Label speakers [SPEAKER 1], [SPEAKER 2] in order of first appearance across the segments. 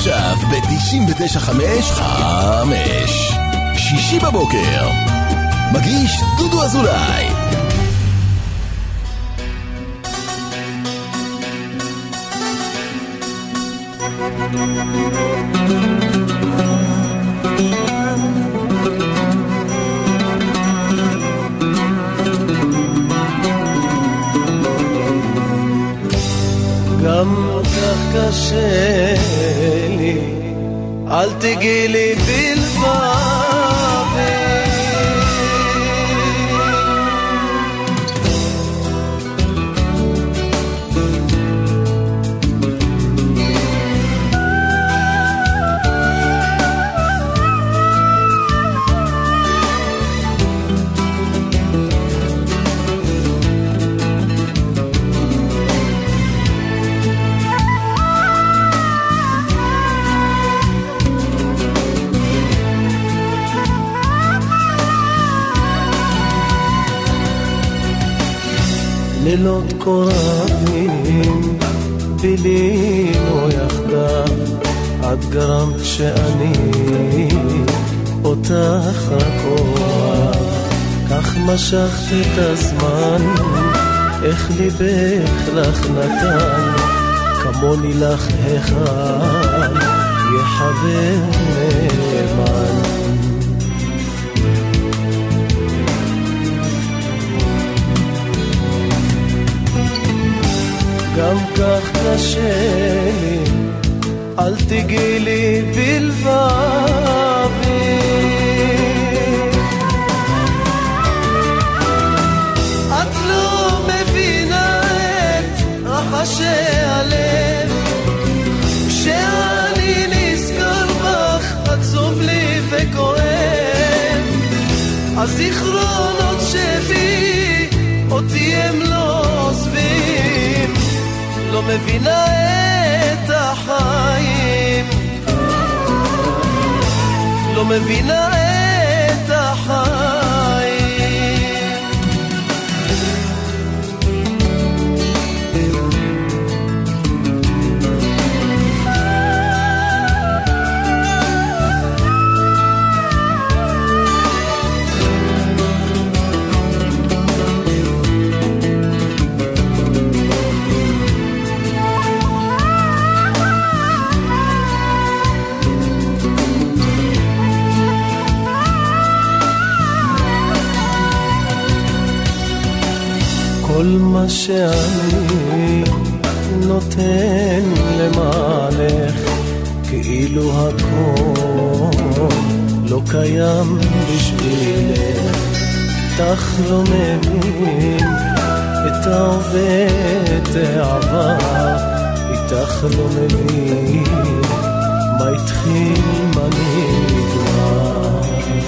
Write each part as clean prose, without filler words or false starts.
[SPEAKER 1] עכשיו ב-99.5 שישי בבוקר. מגיש דודו אזולאי.
[SPEAKER 2] גם כך קשה לי, אל תגיעי לי בלבבי. לילות קוראים בילינו יחדיו, את גרמת שאני אותך רק אוהב. כך משכתי את הזמן, איך ליבך לך נתן, כמוני לך אחד יחבר נאמן. גם כך קשה לי, אל תגיעי לי בלבבי. את לא מבינה את רחשי הלב, כשאני נזכר בך עצוב לי וכואב. הזיכרונות שבי אותי הם לא עוזבים, לא מבינה את החיים, לא מבינה את החיים. כל מה שאני נותן למענך, כאילו הכל לא קיים בשבילך. תך לא מבין את ההווה את העבר, איתך לא מבין מה התחיל מה נגמר.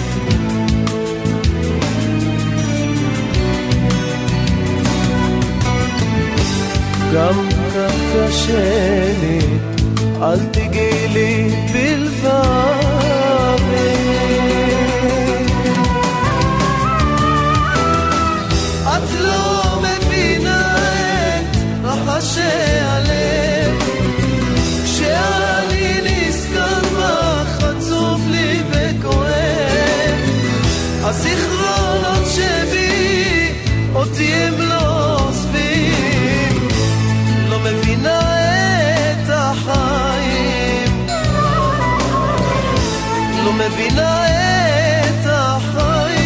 [SPEAKER 2] גם כך קשה לי, אל תגיעי לי בלבבי. את לא מבינה את רחשי הלב, כשאני נזכר בך עצוב לי וכואב. הזיכרונות שבי אותי הם לא עוזבים, לא מבינה את החיים, לא מבינה את החיים.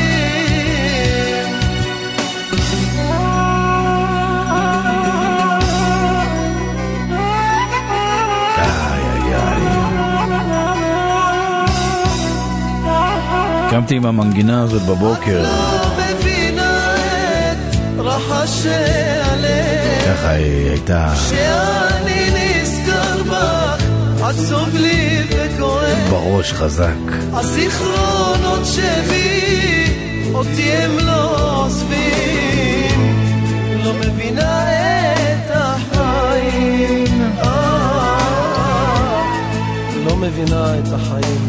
[SPEAKER 3] קמתי עם המנגינה הזאת בבוקר,
[SPEAKER 2] לא מבינה את רחשי הלב,
[SPEAKER 3] ככה היא הייתה,
[SPEAKER 2] שאני נזכר בך עצוב לי וכואב.
[SPEAKER 3] בראש חזק.
[SPEAKER 2] הזיכרונות שבי אותי הם לא עוזבים, לא מבינה את החיים, לא מבינה את החיים.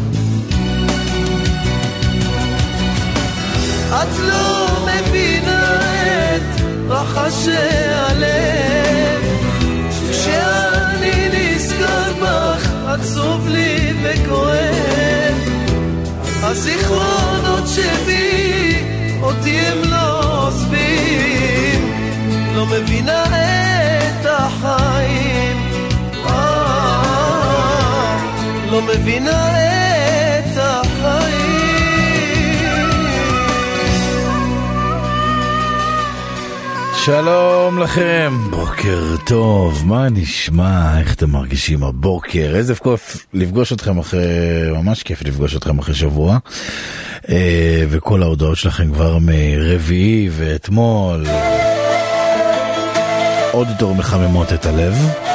[SPEAKER 2] את לא מבינה את רחשי הלב, כשאני נזכר בך עצוב לי הזיכרונות שבי אותי הם לא עוזבים, לא מבינה את החיים, לא מבינה את החיים.
[SPEAKER 3] שלום לכם, בוקר טוב, מה נשמע, איך אתם מרגישים הבוקר? איזה כיף לפגוש אתכם אחרי, ממש כיף לפגוש אתכם אחרי שבוע, וכל ההודעות שלכם כבר מרביעי ואתמול עוד יותר מחממות את הלב.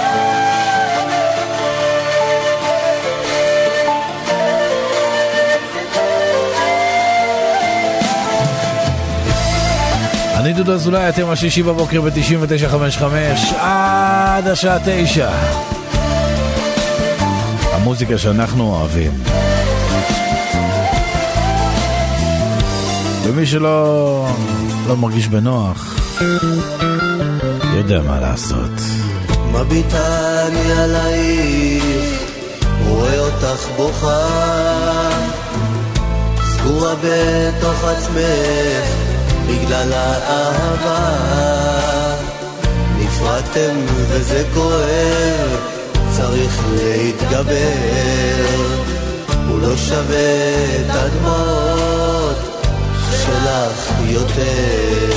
[SPEAKER 3] אני דודו אזולאי, אתם השישי בבוקר ב-99.55 עד השעה 9. המוזיקה שאנחנו אוהבים. ומי שלא מרגיש בנוח, יודע מה לעשות.
[SPEAKER 2] מביטה לי עלייך, רואה אותך בוכה, סגורה בתוך עצמך, בגלל האהבה נפרדתם וזה כואב, צריך להתגבר, הוא לא שווה את הדמות שלך יותר.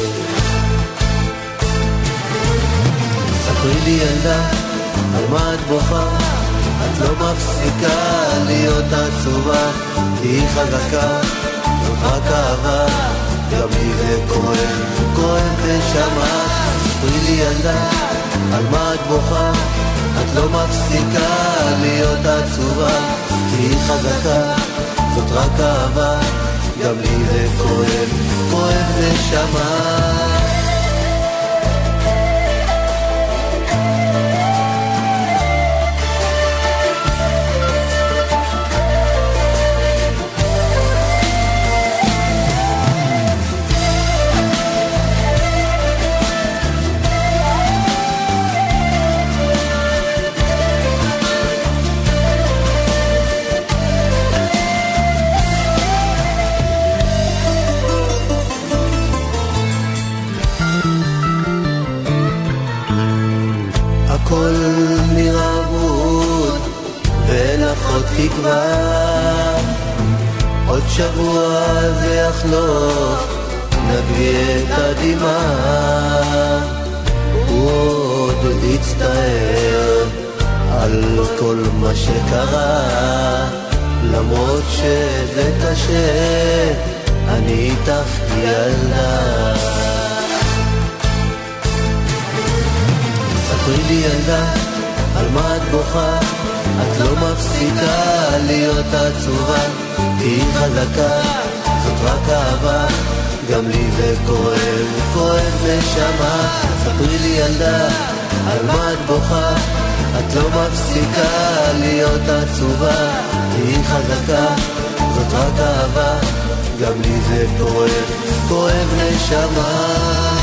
[SPEAKER 2] ספרי לי ילדה, על מה את בוכה? את לא מפסיקה להיות עצובה, תהי חזקה, זאת רק אהבה, גם לי זה כואב, כואב ושמה. ספרי לי ילדה, על מה את בוכה? את לא מפסיקה להיות עצובה, תהי חזקה, זאת רק אהבה, גם לי זה כואב, כואב ושמה. הכל נראה ורוד ולך עוד תקווה, עוד שבוע זה יחלוף, נביא את הדמעה, הוא עוד יצטער על כל מה שקרה, למרות שזה קשה, אני איתך ילדה. ספרי לי ילדה, על מה את בוכה? את לא מפסיקה להיות עצובה, תהי חזקה, זאת רק אהבה, גם לי זה כואב, כואב ושמה. ספרי לי ילדה, על מה את בוכה? את לא מפסיקה להיות עצובה, תהי חזקה, זאת רק אהבה, גם לי זה כואב, כואב ושמה.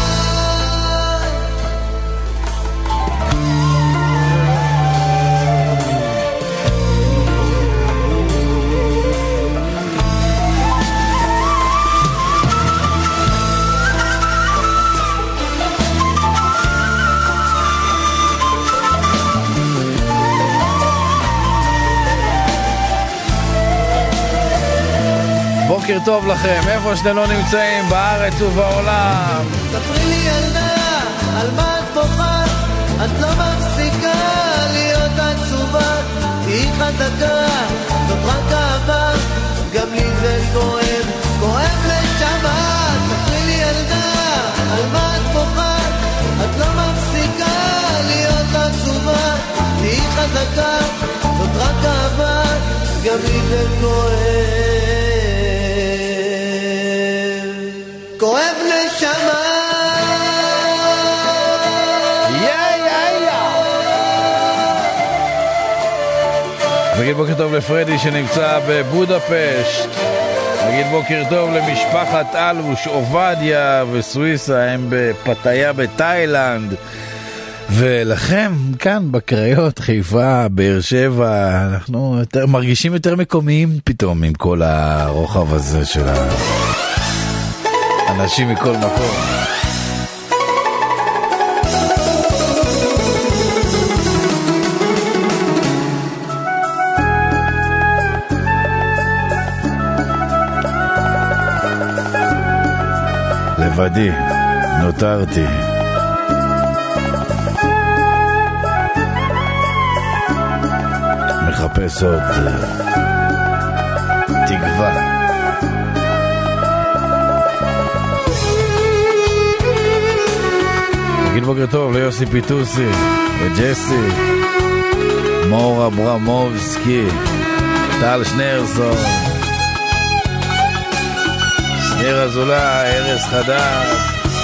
[SPEAKER 3] בוקר טוב לכם, איפה שאתם לא נמצאים, בארץ ובעולם.
[SPEAKER 2] ספרי לי ילדה, על מה את בוכה? את לא מפסיקה להיות עצובה, תהי חזקה, זאת רק אהבה, גם לי זה כואב, כואב לשמה. ספרי לי ילדה, על מה את בוכה? את לא מפסיקה להיות עצובה, תהי חזקה, זאת רק אהבה, גם לי זה כואב, כואב לשמה.
[SPEAKER 3] נגיד בוקר טוב לפרדי שנמצא בבודפשט, נגיד בוקר טוב למשפחת אלוש, עובדיה וסוויסה, הם בפתאיה בתאילנד. ולכם כאן בקריות, חיפה, באר שבע, אנחנו מרגישים יותר מקומיים פתאום עם כל הרוחב הזה של האנשים מכל מקום. לבדי נותרתי, מחפש עוד תקווה. נגיד בוקר טוב ליוסי פיטוסי וג'סי, מור אברמובסקי, טל שנרסון, שניר אזולה, ארז חדד.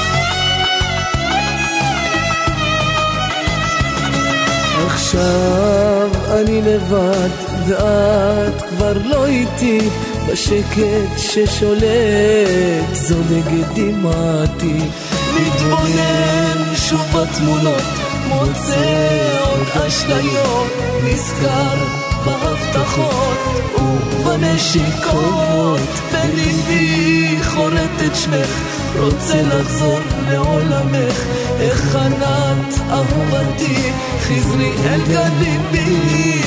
[SPEAKER 2] עכשיו אני לבד ואת כבר לא איתי, בשקט ששולט זולג דמעתי, מתבונן שוב בתמונות, מוצא עוד אשליות, נזכר בהבטחות ובנשיקות, בליבי חורט את שמך, רוצה לחזור לעולמך, איך ענת אהובתי, חזרי אל גליבי.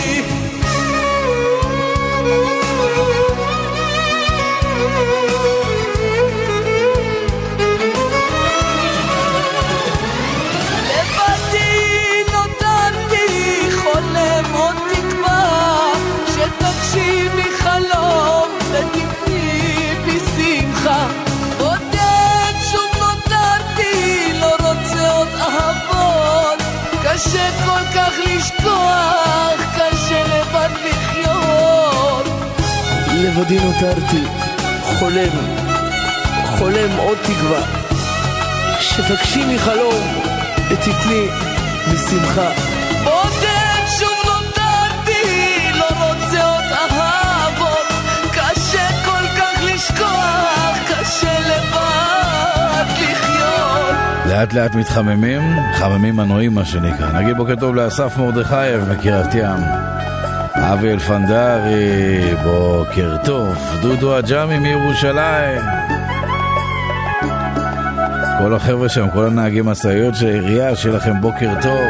[SPEAKER 2] לבדי נותרתי, חולם עוד תקווה, שתגשימי חלום ותתני בי שמחה, בודד שוב נותרתי, לא רוצה עוד אהבות, קשה כל כך לשכוח, קשה לבד לחיות. לבדי נותרתי, חולם עוד תקווה, שתגשימי חלום ותתני בשמחה, בודד שוב נותרתי, לא רוצה עוד אהבות, קשה כל כך לשכוח, קשה לבד לחיות.
[SPEAKER 3] לאט לאט מתחממים, חממים מנועים מה שנקרא. נגיד בוקר טוב לאסף מרדכייב מקריית ים, אבי אלפנדרי, בוקר טוב, דודו אג'מי מירושלים, כל החבר'ה שם, כל הנהגי מסעיות של העירייה, שיהיה לכם בוקר טוב.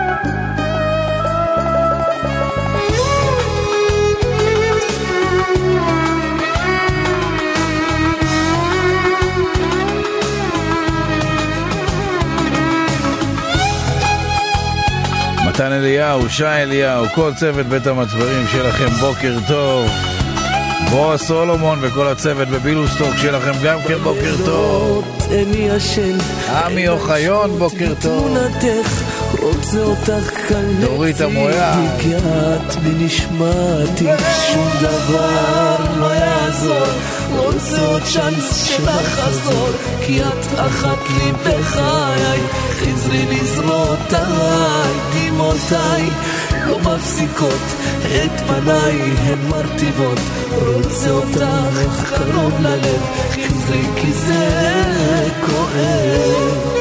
[SPEAKER 3] מתן אליהו, שי אליהו, כל צוות בית המצברים, שיהיה לכם בוקר טוב. בועז סולומון וכל הצוות בבילוסטוק, שיהיה לכם גם כן בוקר טוב.
[SPEAKER 2] איני ישן,
[SPEAKER 3] עמי אוחיון, בוקר טוב.
[SPEAKER 2] רוצה אותך כאן
[SPEAKER 3] דורית המויה,
[SPEAKER 2] תגעת בנשמעתי, שום דבר לא יעזור, רוצה עוד צ'אנס שלחזור, כי את אחת לי בחיי, חזרי לזרועותיי, דמעותיי לא מפסיקות, את פניי הן מרטיבות, רוצה אותך קרוב ללב, חזרי כי זה כואב.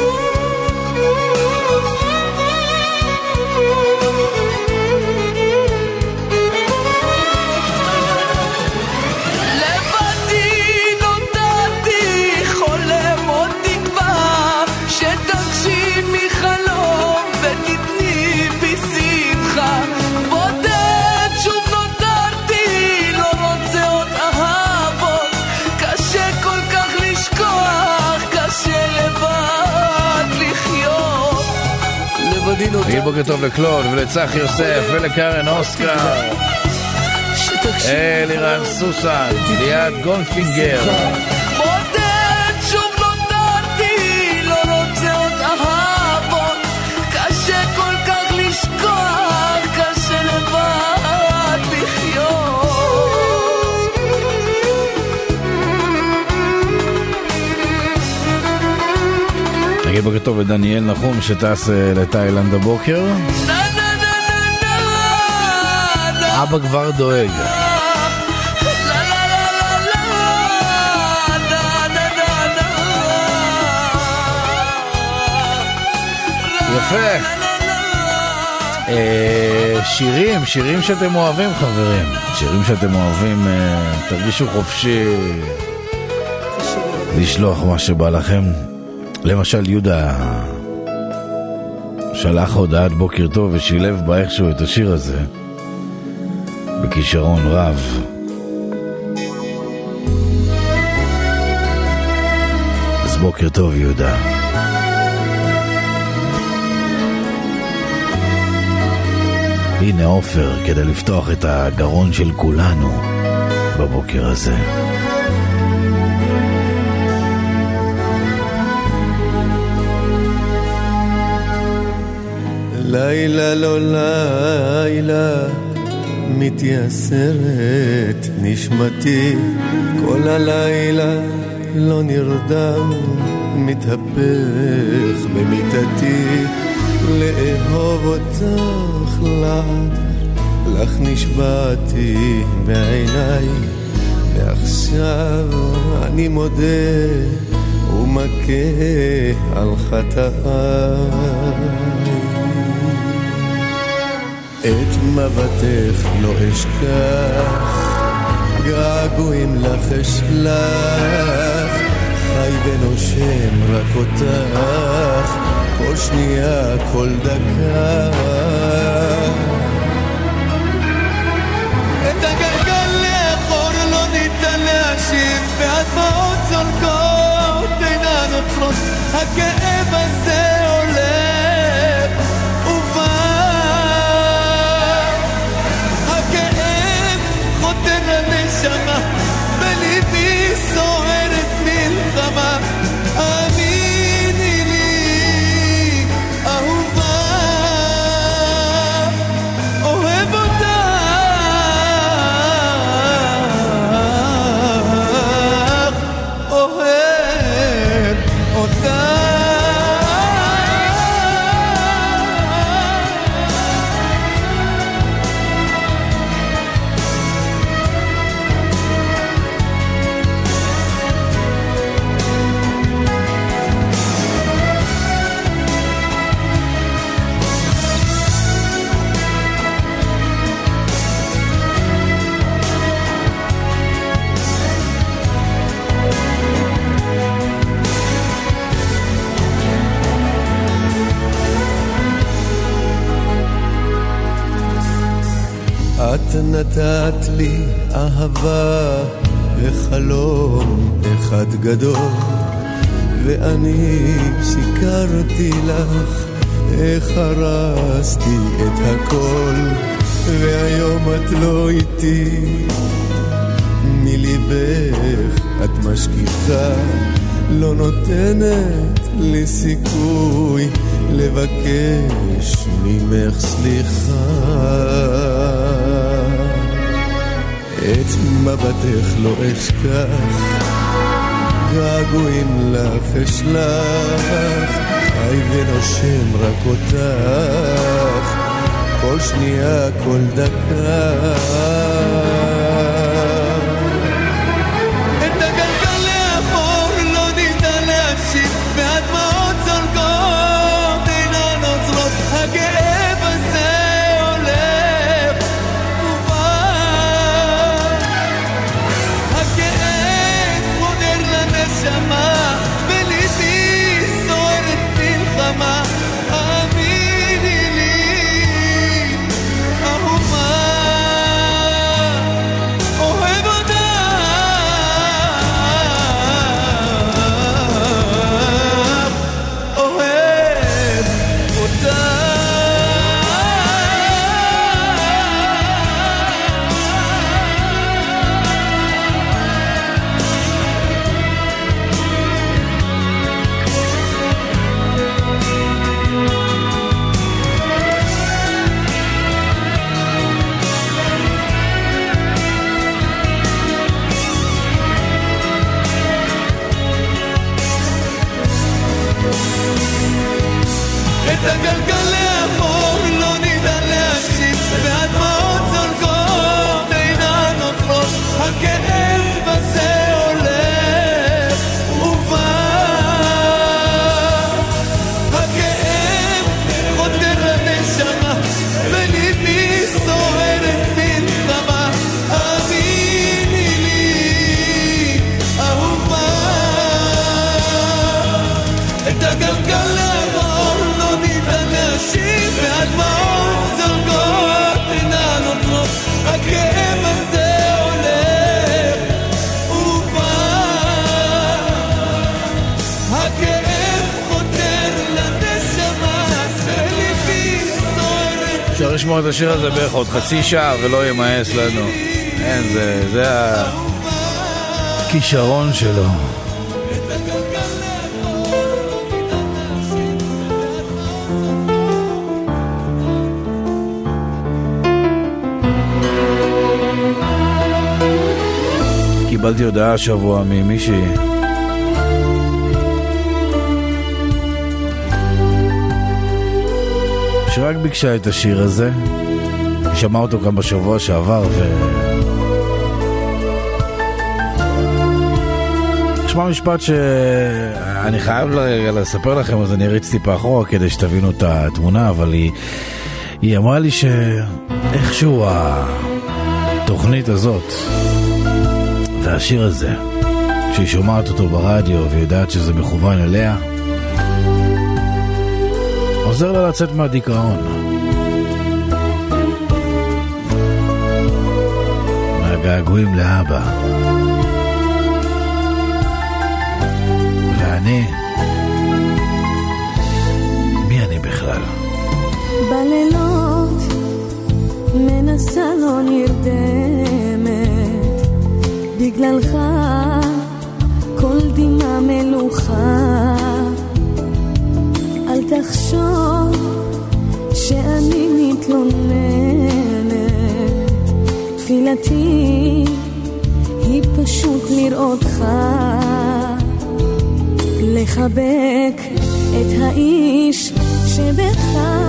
[SPEAKER 3] נגיד בוקר טוב לקלוד ולצח יוסף ולקרן אוסקר, אלירן סוסן, ליד גולפינגר,
[SPEAKER 2] בודד שוב נותרתי, לא רוצה עוד אהבות, קשה כל כך לשכוח, קשה לבד לחיות.
[SPEAKER 3] נגיד בוקר טוב לדניאל נחום שטס לתאילנד הבוקר, אבא כבר דואג. יפה. שירים שאתם אוהבים, חברים. שירים שאתם אוהבים, תרגישו חופשי לשלוח מה שבא לכם. למשל יהודה שלח הודעת בוקר טוב ושילב באיכשהו את השיר הזה בכישרון רב. אז בוקר טוב יהודה. הנה עופר כדי לפתוח את הגרון של כולנו בבוקר הזה.
[SPEAKER 2] לילה לא לילה מתייסרת נשמתי, כל הלילה לא נרדם מתהפך במיטתי, לאהוב אותך לעד לך נשבעתי בעיניי, ועכשיו אני מודה ומכה על חטאיי. את מבטך לא אשכח, געגועים לך אשלח, חי ונושם רק אותך, כל שנייה כל דקה. את הגלגל לאחור לא ניתן להשיב, והדמעות זולקות אינן עוצרות, הכאב הזה הולך ובא, הכאב חותר לנשמה, בליבי סוערת מלחמה. את נתת לי אהבה וחלום אחד גדול, ואני שיקרתי לך, איך הרסתי את הכל, והיום את לא איתי, מליבך את משכיחה, לא נותנת לי סיכוי לבקש ממך סליחה. את מבטך לא אשכח, געגועים לך אשלח, חי ונושם רק אותך, כל שנייה כל דקה. את הגלגל לאחור לא ניתן להשיב, והדמעות זולגות אינן עוצרות, הכאב הזה הולך ובא, הכאב חודר לנשמה, בליבי סוערת מלחמה. האמיני לי אהובה,
[SPEAKER 3] לשמוע את השיר הזה בערך עוד חצי שעה ולא ימאס לנו. אין, זה הכישרון שלו. קיבלתי הודעה השבוע ממישהי שרק ביקשה את השיר הזה. היא שמעה אותו גם בשבוע שעבר שמע משפט שאני חייב לספר לכם, אז אני אריץ טיפה אחורה כדי שתבינו את התמונה, אבל היא אמרה לי שאיכשהו התוכנית הזאת והשיר הזה, כשהיא שומעת אותו ברדיו ויודעת שזה מכוון אליה, עוזר לה לצאת מהדיכאון, מהגעגועים לאבא. ואני, מי אני בכלל?
[SPEAKER 4] בלילות מנסה לא נרדמת, בגללך כל דמעה מלוכה. אל תחשוב שאני מתלוננת, תפילתי היא פשוט לראותך, לחבק את האיש שבך.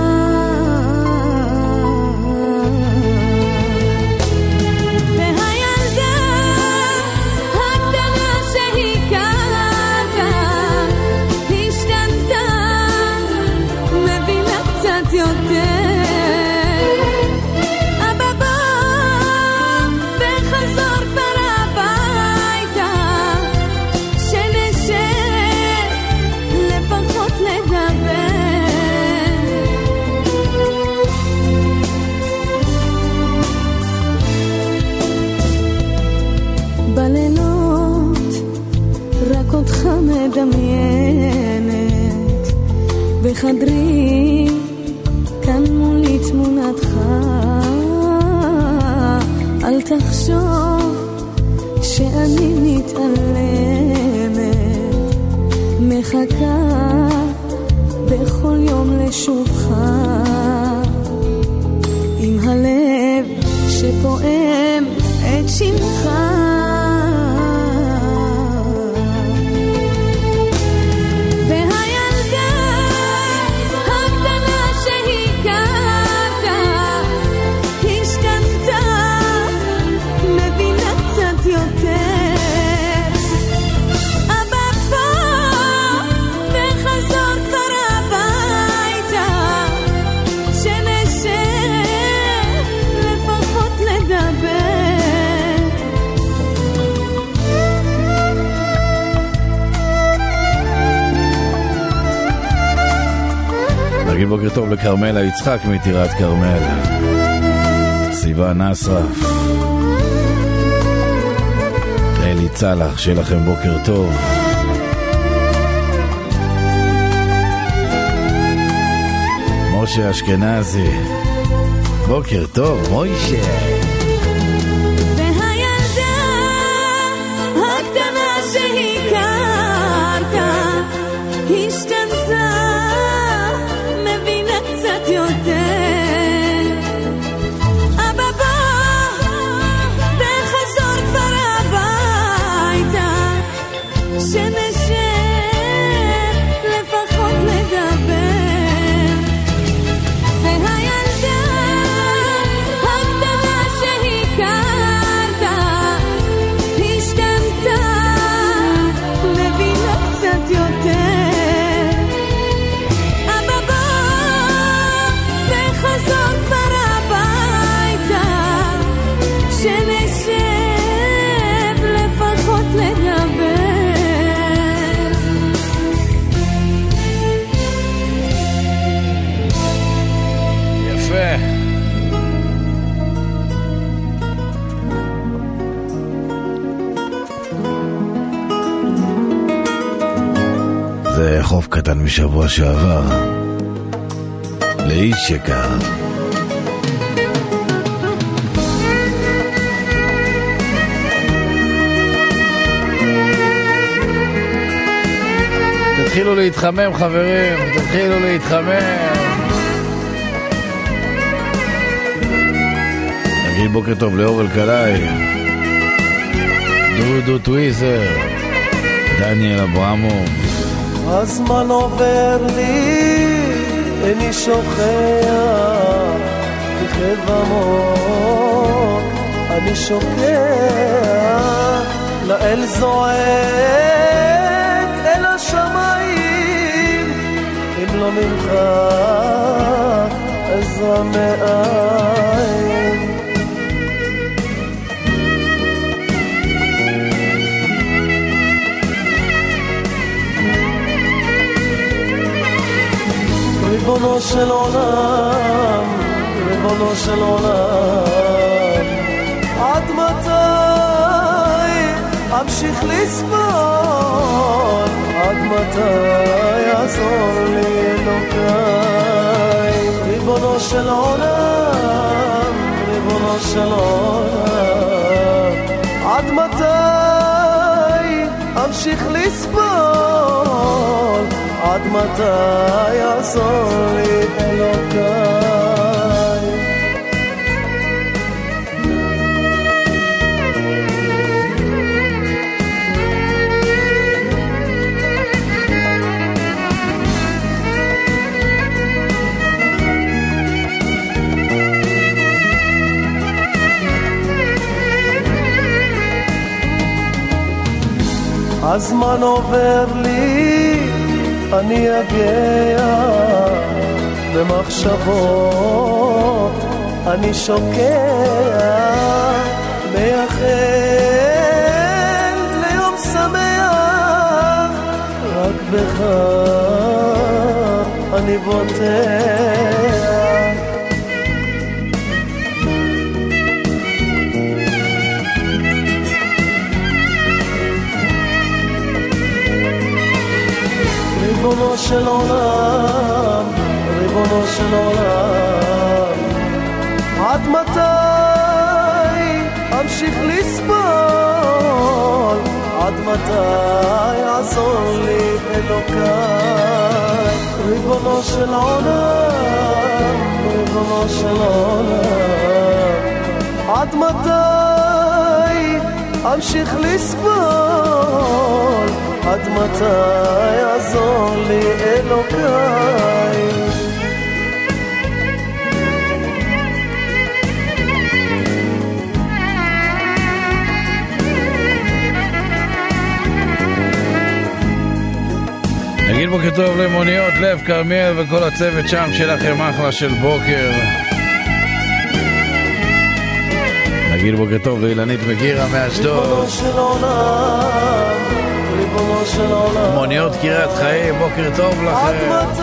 [SPEAKER 4] מדמיינת בחדרי, כאן מולי תמונתך. אל תחשוב שאני מתעלמת, מחכה בכל יום לשובך, עם הלב שפועם את שמך.
[SPEAKER 3] נגיד בוקר טוב לקרמלה יצחק מטירת קרמל, סיבה נסרף, אלי צלח, שיהיה לכם בוקר טוב. משה אשכנזי, בוקר טוב מוישה.
[SPEAKER 4] והילדה הקטנה שהכרת השתנתה, מבינה קצת יותר. אבא בוא וחזור כבר הביתה, שנשב לפחות לדבר. והילדה הקטנה שהכרת השתנתה, מבינה קצת יותר. אבא בוא וחזור כבר הביתה, שנשב לפחות לדבר.
[SPEAKER 3] יפה. זה חוב קטן משבוע שעבר לאיש יקר. תתחילו להתחמם חברים, תתחילו להתחמם. נגיד בוקר טוב לאור אלקלעי, דודו טוויזר, דניאל אברמוב.
[SPEAKER 2] הזמן עובר לי, איני שוכח, בכאב עמוק אני שוקע, לאל זועק אל השמיים, אם לא ממך עזרה מאין. ריבונו של עולם, ריבונו של עולם, עד מתי אמשיך לסבול? עד מתי יעזור לי אלוקיי? ריבונו של עולם, ריבונו של עולם, עד מתי אמשיך לסבול? עד מתי יעזור לי אלוקיי? הזמן עובר לי, אני אגע במחשבות, אני שוקע, מייחל ליום שמח, רק בך אני בוטח. ריבונו של עולם, ריבונו של עולם, עד מתי אמשיך לסבול? עד מתי יעזור לי אלוקיי? ריבונו של עולם, ריבונו של עולם, עד מתי אמשיך לסבול? עד מתי יעזור לי אלוקיי?
[SPEAKER 3] נגיד בוקר טוב למוניות לב כרמיאל וכל הצוות שם, שלכם אחלה של בוקר. נגיד בוקר טוב לאילנית מגירה מאשדוד.
[SPEAKER 2] ריבונו של עולם, ריבונו של עולם,
[SPEAKER 3] מוניות קריית חיים, בוקר טוב לכם.
[SPEAKER 2] עד מתי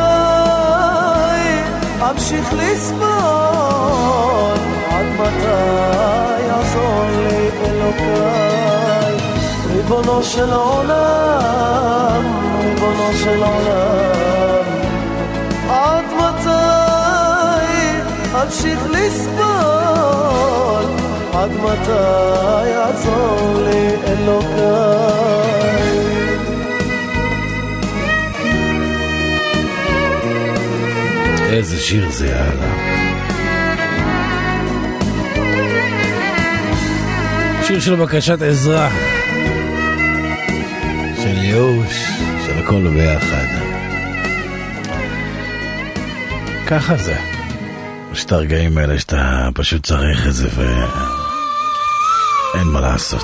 [SPEAKER 2] אמשיך לסבול? עד מתי יעזור לי אלוקיי? ריבונו של עולם, ריבונו של עולם, עד מתי אמשיך לסבול? עד מתי יעזור לי אלוקיי?
[SPEAKER 3] איזה שיר זה, יאללה. שיר של בקשת עזרה, של ייאוש, של הכל ביחד. ככה זה. יש את הרגעים האלה שאתה פשוט צריך את זה ואין מה לעשות.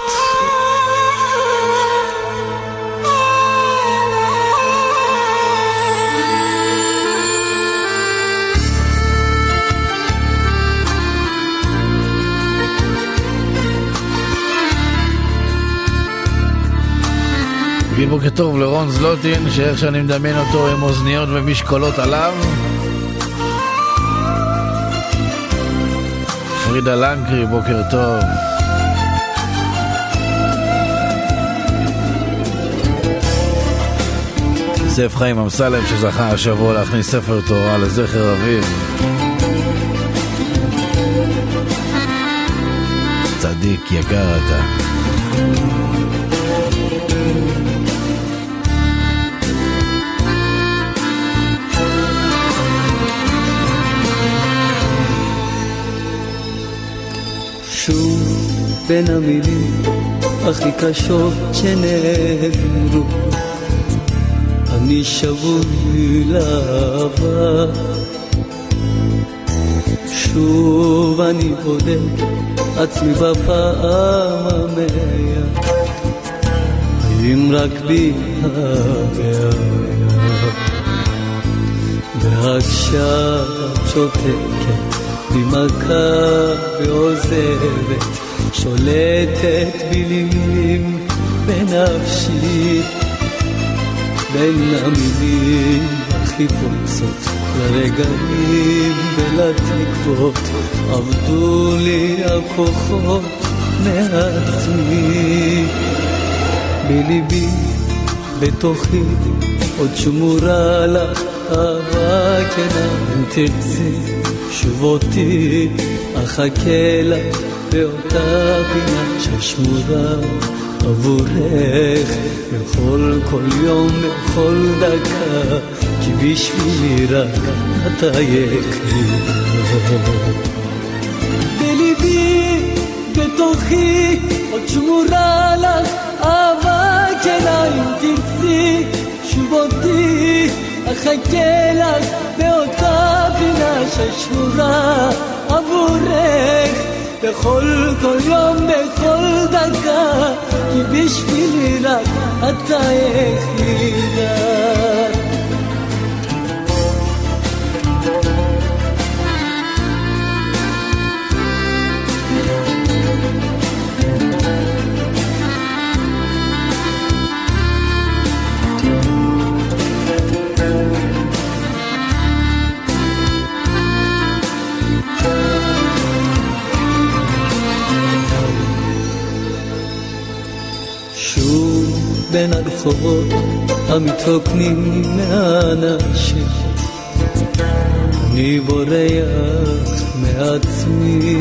[SPEAKER 3] נגיד בוקר טוב לרון זלוטין, שאיך שאני מדמיין אותו עם אוזניות ומשקולות עליו. פרידה לנקרי, בוקר טוב. יוסף חיים אמסלם שזכה השבוע להכניס ספר תורה לזכר אביו. צדיק יקר אתה.
[SPEAKER 2] שוב בין המילים הכי קשות שנאמרו, אני שבוי לאהבה. שוב אני בודק עצמי בפעם המאה, האם רק בי הבעיה? ועכשיו את שותקת במכה ועוזבת, שולטת בלילים בנפשי, בין המילים הכי פוצות לרגעים ולתקוות, עבדו לי הכוחות מעצמי. בליבי בתוכי עוד שמורה לך אהבה כנה, אם תרצי שוב אותי אחכה לך באותה פינה ששמורה עבורך, בכל כל יום בכל דקה, כי בשבילי רק אתה יחידה. בליבי בתוכי עוד שמורה לך אהבה כנה, אם תרצי שוב אותי אחכה לך באותה פינה ששמורה עבורך, בכל כל יום בכל דקה, כי בשבילי רק אתה יחידה. בין הרחובות המתרוקנים מהאנשים, אני בורח מעצמי.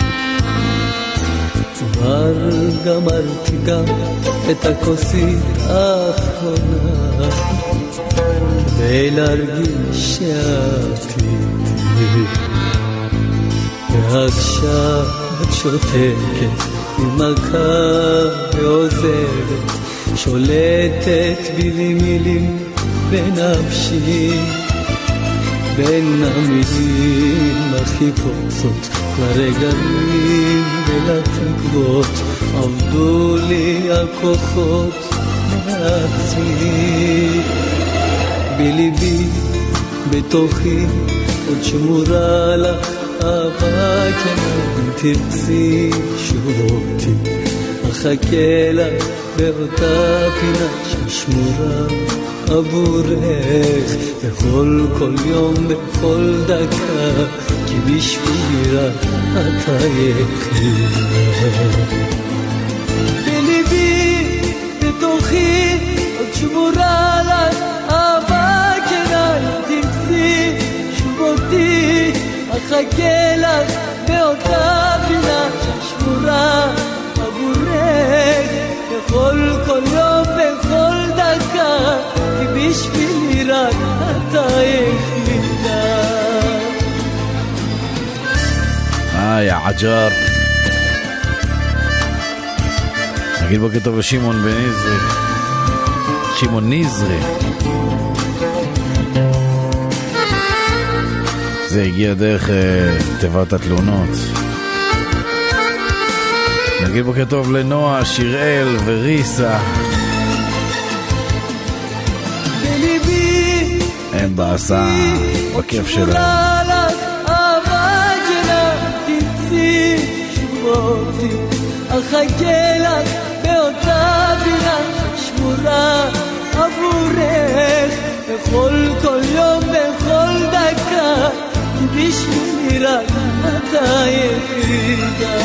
[SPEAKER 2] כבר גמרתי גם את הכוסית האחרונה, ולהרגיש שעתידי. ועכשיו את שותקת במכה ועוזבת, שולטת בי מילים בנפשי, בין המילים הכי פוצות לרגעים ולתקוות, עבדו לי הכוחות מעצמי. בליבי בתוכי עוד שמורה לך אהבה כנה, אם תרצי שוב אותי אחכה לך באותה פינה ששמורה עבורך, בכל כל יום בכל דקה, כי בשבילי רק אתה יחידה. בליבי בתוכי עוד שמורה לך אהבה כנה, אם תרצי שוב אותי אחכה לך באותה פינה ששמורה עבורך, בכל כל יום בכל דקה, כי בשבילי רק אתה יחידה.
[SPEAKER 3] יא עג'ר. נגיד בוקר טוב לשמעון בן נזרי, שמעון נזרי. זה הגיע דרך תיבת התלונות. נגיד בוקר טוב לנועה, שיראל וריסה. הם בעשה בכיף שלהם.
[SPEAKER 2] אחכה לך באותה בירה שמורה עבורך, בכל כל יום בכל דקה, כי בשבילי רק אתה יחידה.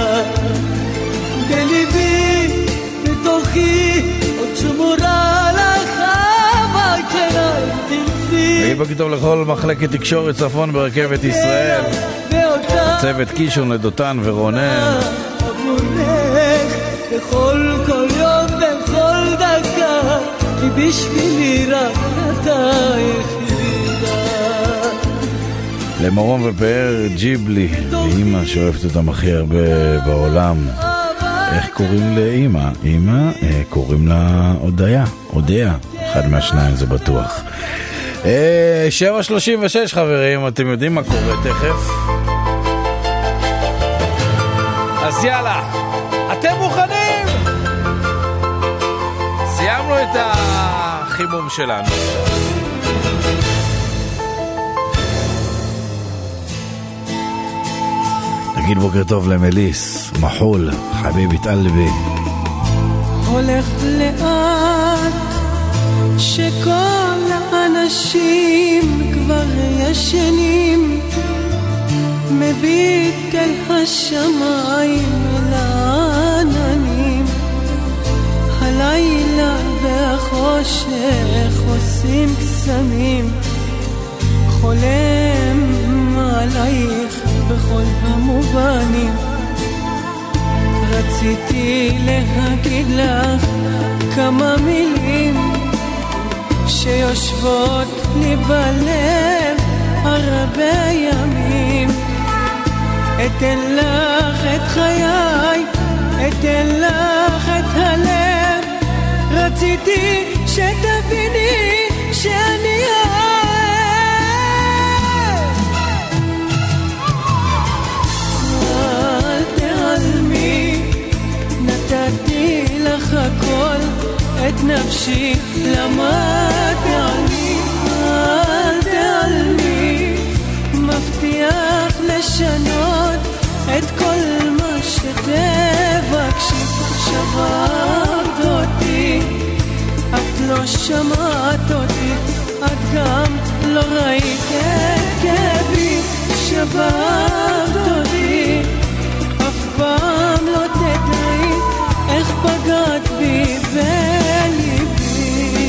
[SPEAKER 2] בליבי בתוכי עוד שמורה לך אהבה כנה, תרצי.
[SPEAKER 3] בוקר טוב לכל מחלקת תקשורת צפון ברכבת ישראל, צוות קישון לדותן ורונן.
[SPEAKER 2] בכל כל יום בכל דקה, כי בשבילי רק אתה יחידה.
[SPEAKER 3] למרום ופאר ג'יבלי, אמא שאוהבת אותם הכי הרבה בעולם. איך קוראים לאמא? אמא קוראים לה אודיה, אחד מהשניים זה בטוח. 7:36 חברים, אתם יודעים מה קורה תכף? אז יאללה, אתם מוכנים? סיימנו את החימום שלנו. נגיד בוקר טוב למליס, מחול, חביבת אלבי.
[SPEAKER 4] הולך לאט שכל האנשים כבר ישנים, מביט אל השמיים אל העננים, הלילה והחושך עושים קסמים, חולם עלייך בכל המובנים. רציתי להגיד לך כמה מילים שיושבות לי בלב הרבה ימים. אתן לך את חיי, אתן לך את הלב, רציתי שתביני שאני נתתי לך הכל, את נפשי, למה תעלמי, אל תעלמי, מבטיח לשנות את כל מה שתבקשי. שברת אותי, את לא שמעת אותי, את גם לא ראית את כאבי. שברת אותי, אף פעם לא תדעי איך פגעת בי בליבי.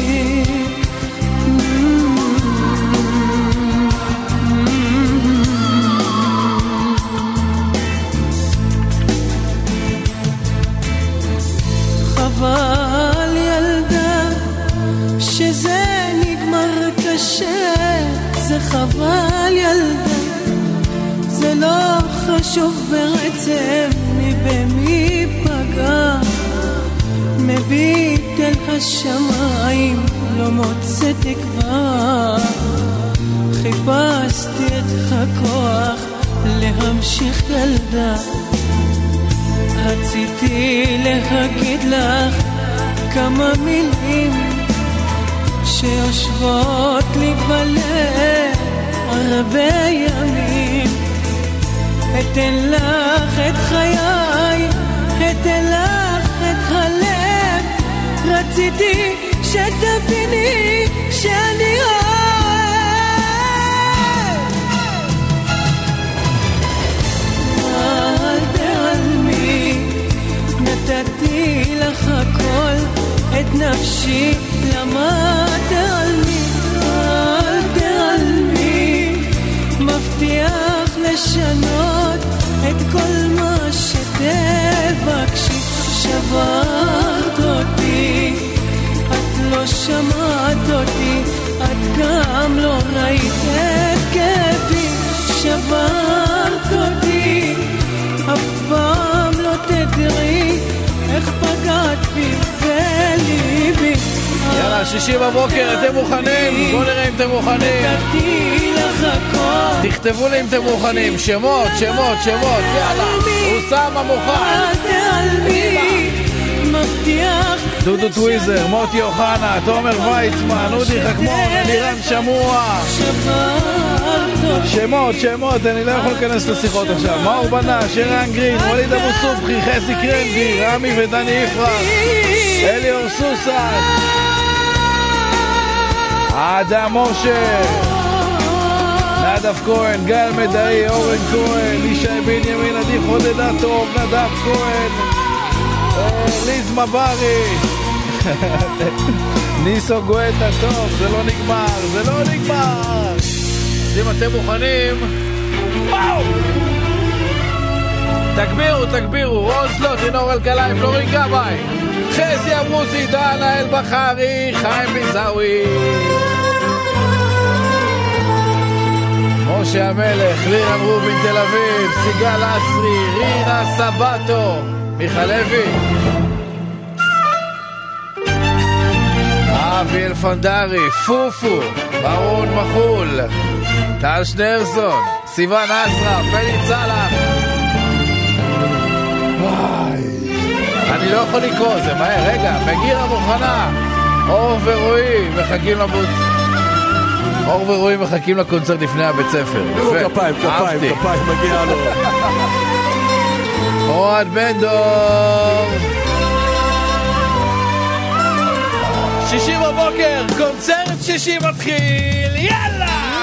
[SPEAKER 4] חבל ילדה שזה נגמר קשה, זה חבל ילדה, זה לא חשוב ברצף מי במי פגע. מביט אל השמיים לא מוצא תקווה, חיפשתי את הכוח להמשיך ילדה. רציתי להגיד לך כמה מילים שיושבות לי בלב הרבה ימים. אתן לך את חיי, אתן לך את הלב, רציתי שתביני שאני אוהב. אל תעלמי, נתתי לך הכל, את נפשי, למה תעלמי, אל תעלמי, מבטיח לשנות את כל מה שתבקשי. שברת אותי, את לא שמעת אותי, את גם לא ראית את כאבי. שברת אותי, אף פעם לא תדעי איך פגעת בי בליבי.
[SPEAKER 3] יאללה, 6 בבוקר, אתם מוכנים? בואו נראה אם אתם מוכנים. תכתבו לי אם אתם מוכנים. שמות, שמות, שמות. יאללה, אוסמה מוכן. דודו טוויזר, מוטי אוחנה, תומר וייצמן, אודי חכמון, אלירן שמוע. שמות, שמות, אני לא יכול להיכנס לשיחות עכשיו. מאור בנש, ערן גרין, וליד אבו סובחי, חסי קרנגי, רמי ודני יפרח, אליאור סוסן, אדם משה, נדב כהן, גל מדעי, אורן כהן, לישי בנימין, עדי חודדה טוב, נדב כהן, ליז מברי, ניסו גואטה טוב, זה לא נגמר, זה לא נגמר. אז אם אתם מוכנים, וואו! תגבירו, תגבירו, רוז לא, תינור אלקלעי, פלורין גבאי, חזי אברוסי, דנה אל בחרי, חיים ביזאווי, משה המלך, לירן רובין תל אביב, סיגל אסרי, רינה סבטו, מיכל לוי, אבי אלפנדרי, פופו, ברון מחול, טל שנרסון, סיוון עזרא, בני צלח. אני לא יכול לקרוא, זה מהר, רגע, מגירה מוכנה, אור ורועי מחכים לבוט. אור ורועי מחכים לקונצרט לפני הבית ספר.
[SPEAKER 5] כפיים, מגיע לו.
[SPEAKER 3] אוהד בנדור. 60 בבוקר, קונצרט 60 מתחיל, יאללה!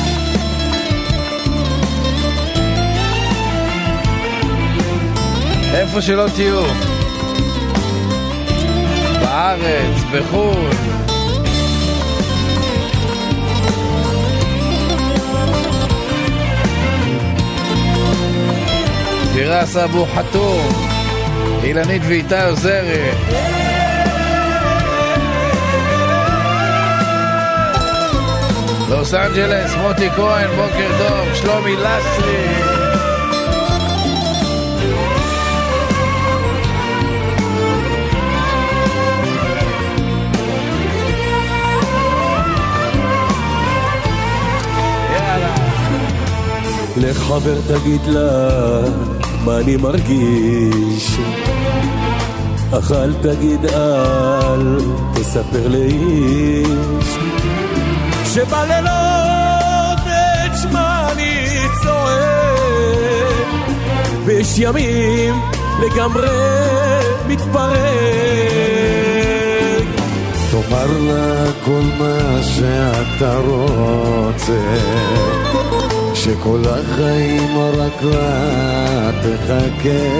[SPEAKER 3] איפה שלא תהיו, בארץ, בחו"ל, פירס אבו חתום, אילנית ואיתי עוזרת, לוס אנג'לס, מוטי כהן, בוקר טוב, שלומי לסרי,
[SPEAKER 5] לחבר תגיד לה מה אני מרגיש, אך אל תגיד אל תספר לאיש, שבלילות את שמה אני צועק, ויש ימים לגמרי מתפרק.
[SPEAKER 2] תאמר לה כל מה שאתה רוצה, שכל החיים רק לה תחכה,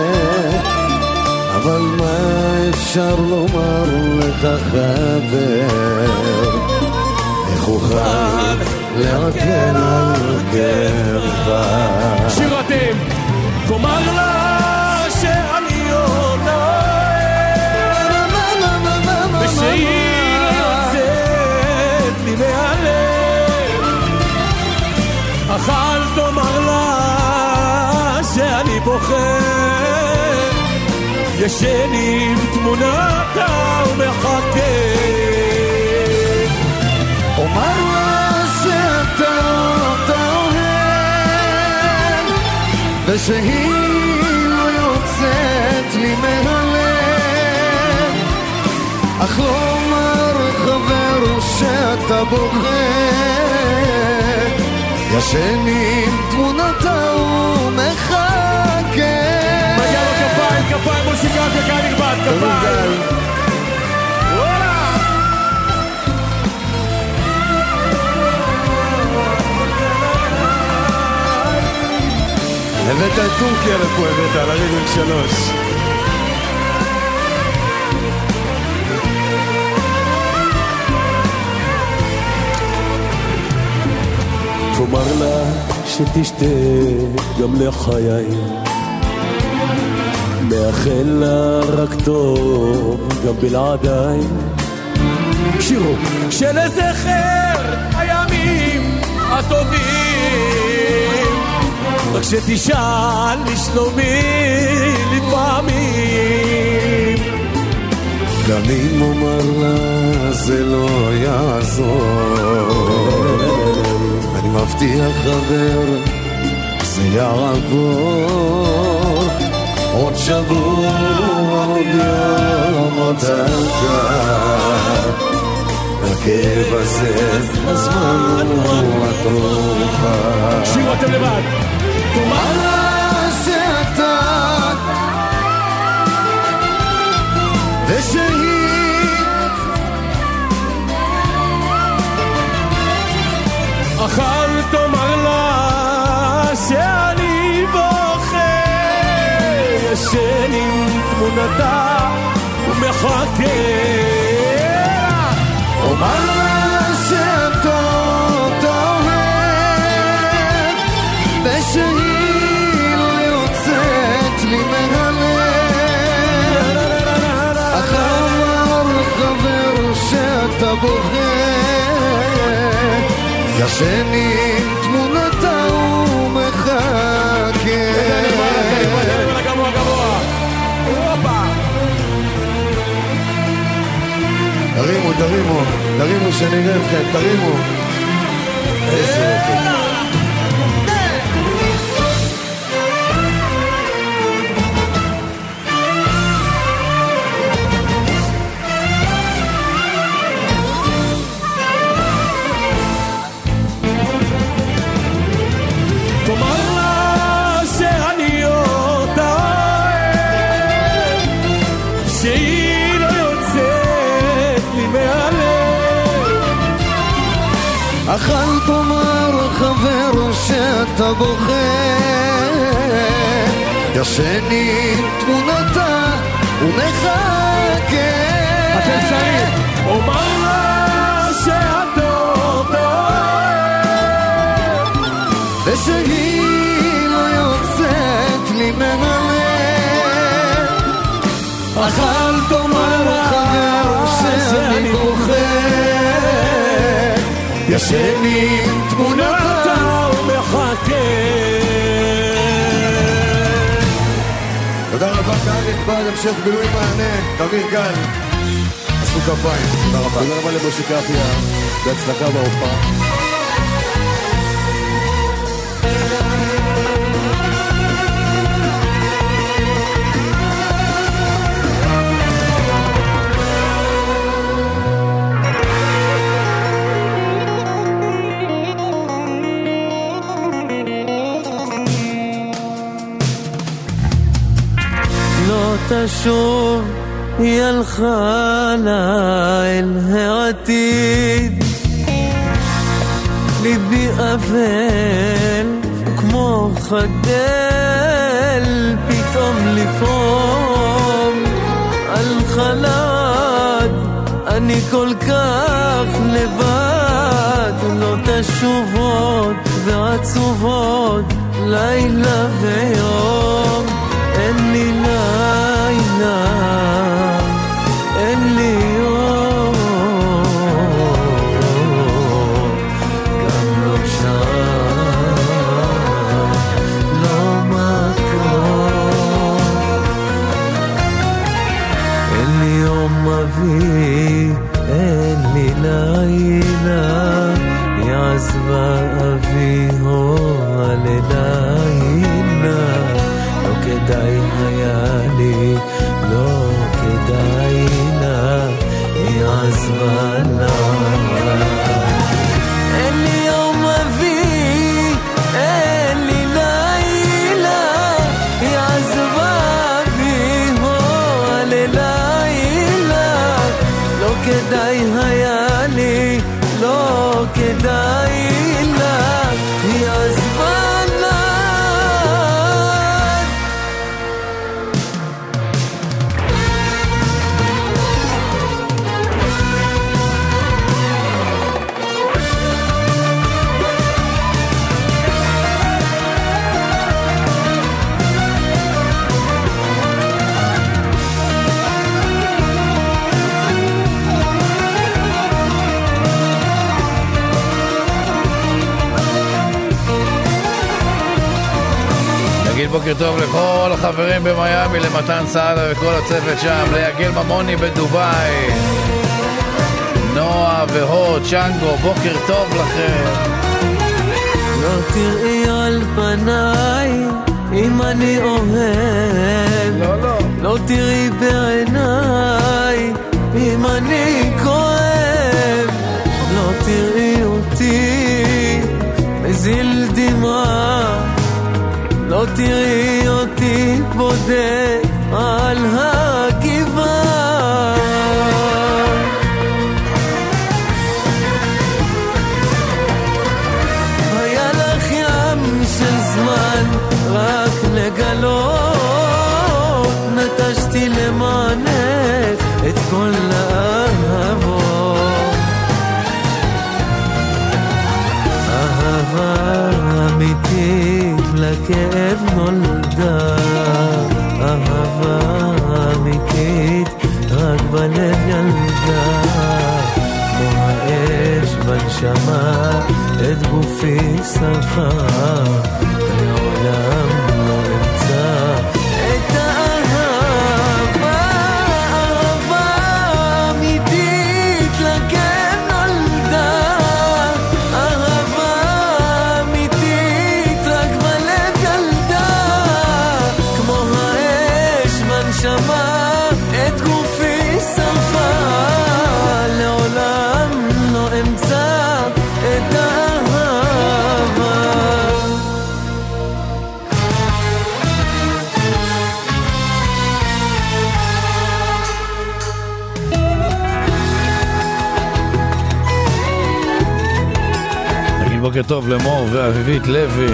[SPEAKER 2] אבל מה אפשר לומר לך חבר, איך אוכל להקל על קרבך.
[SPEAKER 5] שיר אתם, תאמר לה שאני אותה ושהיא יוצאת לי מהלב, אך אל תאמר לה שאני בוכה, ישן עם תמונתה ומחכה.
[SPEAKER 2] אומר לה שאתה אותה אוהב, ושהיא לא יוצאת לי מהלב, אך לא אומר חבר שאתה בוכה, ישן עם תמונתה ומחכה.
[SPEAKER 5] מגיע לו כפיים, כפיים מושיקה וכאן נרבט, כפיים.
[SPEAKER 2] הבאת את טורקיה לפה, הבאת על הרידינג 3.
[SPEAKER 5] תאמר לה שתשתה גם לחיי, מאחל לה רק טוב גם בלעדיי, שירו שלזכר הימים הטובים, רק שתשאל לשלומי לפעמים.
[SPEAKER 2] גם אם אומר לה זה לא יעזור, אני מבטיח חבר זה יעבור, עוד שבוע עוד יום עוד דקה, הכאב הזה הזמן הוא התרופה.
[SPEAKER 5] שירו אתם לבד.
[SPEAKER 2] תאמר לה שאתה ושהיא,
[SPEAKER 5] אך אל תאמר לה שאני בוכה, ישן עם תמונתה ומחכה.
[SPEAKER 2] אומר לה שאתה אותה אוהב, ושהיא לא יוצאת לי מהלב, אך אמר חבר שאתה בוכה, ישן עם תמונתה
[SPEAKER 6] תרימו, תרימו שנראה אתכם, תרימו. איזה יופי.
[SPEAKER 2] אכל תאמר חבר שאתה בוחר, ישני תמונתה ונחכה.
[SPEAKER 5] אתם שרים אומר לה שהטוב דואר
[SPEAKER 2] ושהיא לא יוצאת לי מנהלת. אכל תאמר חבר שאני בוחר, ישני תמונתה
[SPEAKER 5] ומחכה.
[SPEAKER 6] תודה רבה, קהל נכבד, המשך בילוי מענה, תמיר גל, עשו כפיים, תודה רבה. תודה רבה למושיקפיה, בהצלחה בהופעה.
[SPEAKER 2] תשוב היא הלכה לה אל העתיד, ליבי אבל כמו חדל פתאום לפעום על חלד. אני כל כך לבד, לא תשובות ועצובות לילה ויום. אין לי לילה, אין לי יום, גם לא שעה, לא מקום. אין לי יום אבי, אין לי לילה, היא עזבה אבי הו הלילה. כדאי היה לי, לא כדאי לה, היא עזבה לה. אין לי יום אבי, אין לי לילה, היא עזבה בי הו הלילה. לא כדאי היה לי, לא כדאי לה, היא עזבה.
[SPEAKER 3] בוקר טוב לכל החברים במיימי, למתן סעדה וכל הצוות שם, ליגל ממוני בדוביי, נועה והוד, צ'נגו, בוקר טוב לכם.
[SPEAKER 2] לא תראי על פניי אם אני אוהב, לא תראי בעיניי אם אני כואב, לא תראי אותי מזיל דמעה, לא תראי אותי בודד על הגבעה. היה לך ים של זמן רק לגלות, נטשתי למענך את כל האהבות. אהבה אמיתית לכאב נולדה, אהבה אמיתית רק בלב ילדה, כמו האש בנשמה את גופי שרפה, לעולם לא אמצא את האהבה, אהבה אמיתית
[SPEAKER 3] בוקר טוב למור ואביבית לוי.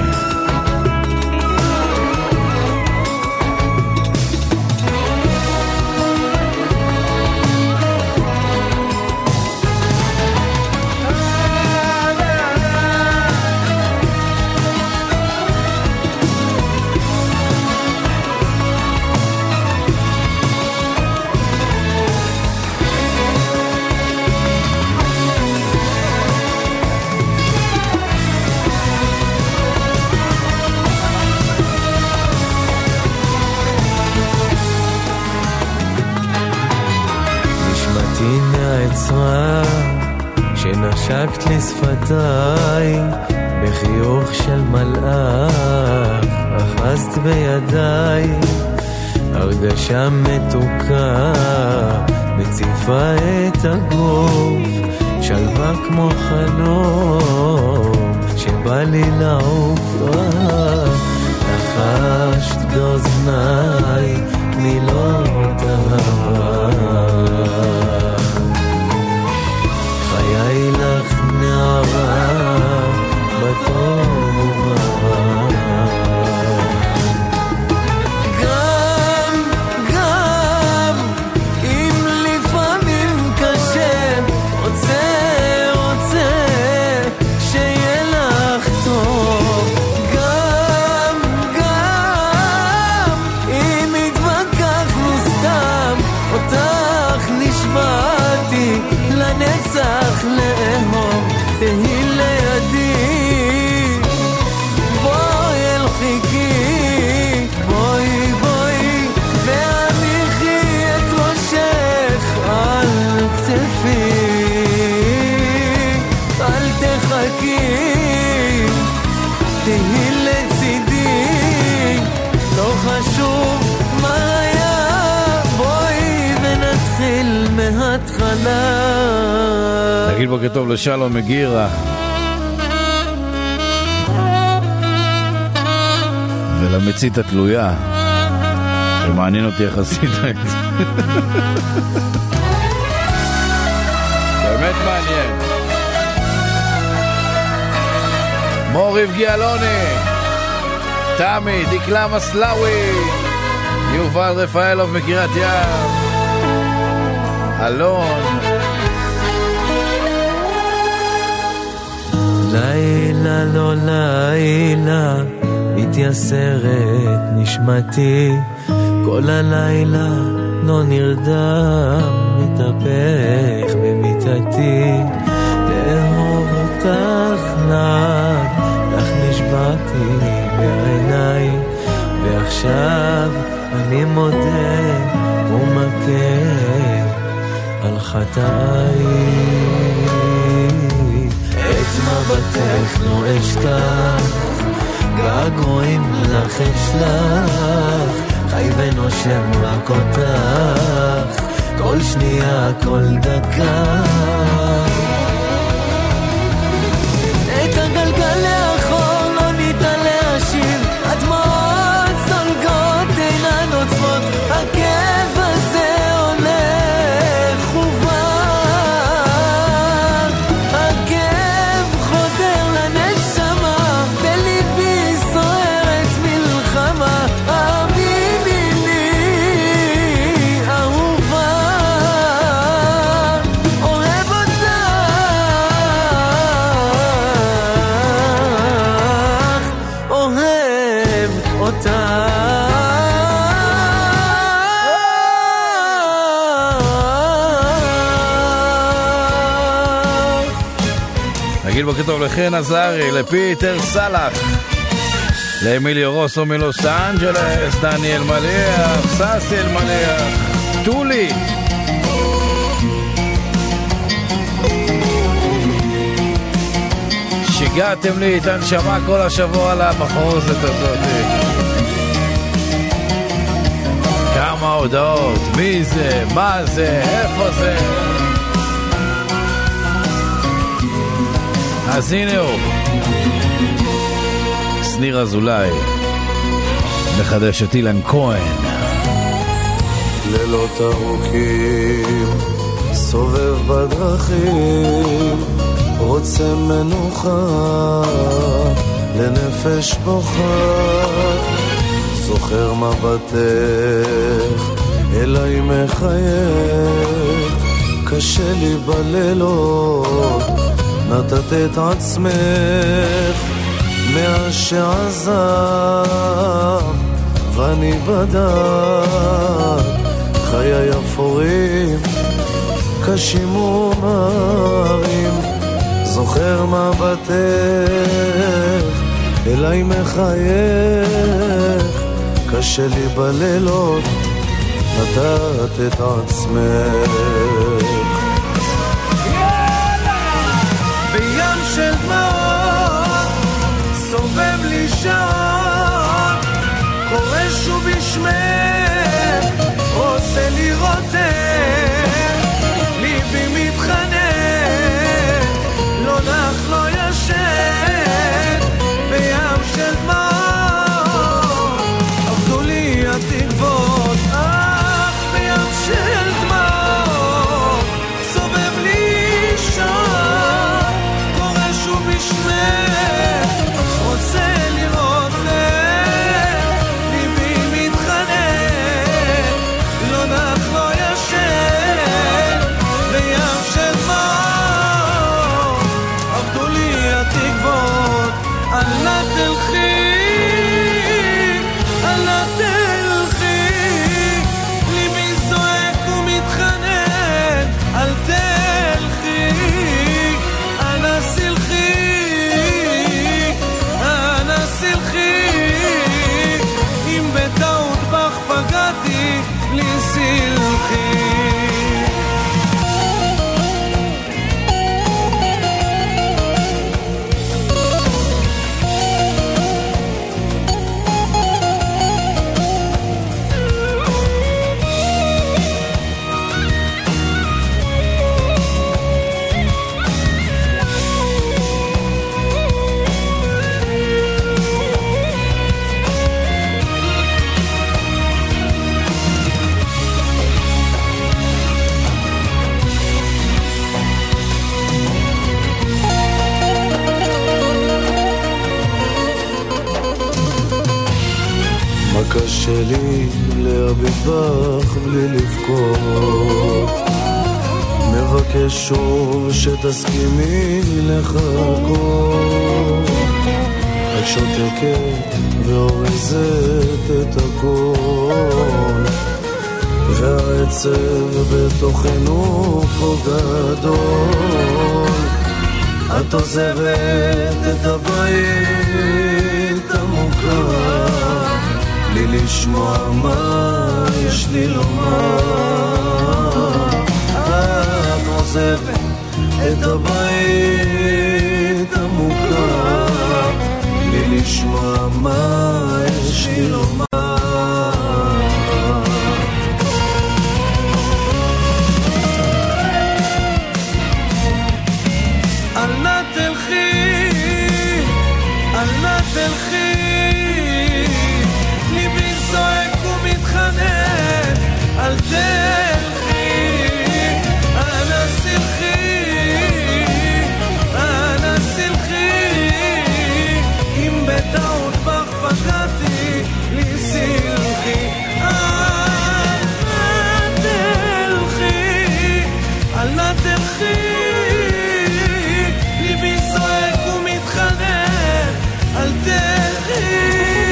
[SPEAKER 7] שנשקת לשפתיי בחיוך של מלאך, אחזת בידיי הרגשה מתוקה מציפה את הגוף, שלווה כמו חלום שבא לי לעוף. לחשת באוזניי מילות אהבה, חיי לך נערה בטוב וברע. גם אם לפעמים קשה, רוצה שיהיה לך טוב. גם אם התווכחנו סתם, אותך נשבעתי לנצח לאהוב. תהי לידי, בואי אל חיקי, בואי והניחי את ראשך על כתפי. אל תחכי, תהי לצידי, לא חשוב מה היה, בואי ונתחיל מההתחלה.
[SPEAKER 3] נגיד בוקר טוב לשלום מגירה ולמצית התלויה שמעניין אותי יחסית באמת מעניין. מוריב גיאלוני, תמי, דקלה מסלאווי, יובל רפאלוב מקירת ים, אלון.
[SPEAKER 7] לילה לא לילה מתייסרת נשמתי, כל הלילה לא נרדם, מתהפך במיטתי. לאהוב אותך לך נשבעתי בעיניי, ועכשיו אני מודה ומכה על חטאי. את מבטך לא אשכח, געגועים לך אשלח, חי ונושם רק אותך, כל שנייה כל דקה. את הגלגל לאחור לא ניתן להשאיר, הדמעות זולגות אינן עוצמות, הכאב הזה הולך ובא, הכאב חודר לנשמה, בליבי סוערת מלחמה. האמיני לי אהובה, אוהב אותך, אוהב אותך.
[SPEAKER 3] נגיד בוקר טוב לחן עזרי, לפיטר סלח, לאמיליו רוסו מלוס אנג'לס, דניאל מליח, סאסיל מליח, טולי, שיגעתם לי את הנשמה כל השבוע על המחרוזת הזאת. כמה הודעות, מי זה, מה זה, איפה זה. אז הנה הוא, שניר אזולאי מחדש את אילן כהן.
[SPEAKER 7] לילות ארוכים סובב בדרכים,
[SPEAKER 2] רוצה מנוחה לנפש בוכה, זוכר מבטך אליי מחייך, קשה לי בלילות, נתת את עצמך מאז שעזב ואני בדק, חיי אפורים קשים ומרים, זוכר מבטך אליי מחייך, קשה לי בלילות, נתת את עצמך.
[SPEAKER 7] בים של דמעות סובב לי שעות, קורא שוב בשמך, עושה לי רוטן, ליבי מתחנן, לא נח לא ישן. בים של דמעות עבדו לי התקוות, בים של דמעות סובב לי שעות, קורא שוב בשמך, רוצה לראות ליבי מתחנן, לא נח לא ישן. בים של דמעות עבדו לי התקוות, אל נא תלכי, אל נא תלכי, ליבי זועק ומתחנן, אל תלכי, אנא סלחי, אנא סלחי, אם בטעות בך פגעתי, לי סלחי. קשה לי להביט בך בלי לבכות, מבקש שוב שתסכימי לחכות, את שותקת ואורזת את הכל, והעצב בתוכנו פה גדול, את עוזבת את הבית המוכר, לי לשמוע מה יש לי לומר, את עוזבת את הבית המוכר, לי לשמוע מה יש לי לומר. אל נא תלכי, אל נא תלכי, ליבי זועק ומתחנן, אל תלכי, אנא סלחי, אנא סלחי, אם בטעות בך פגעתי, לי סלחי, אל תלכי, אל נא תלכי, ליבי זועק ומתחנן, אל תלכי,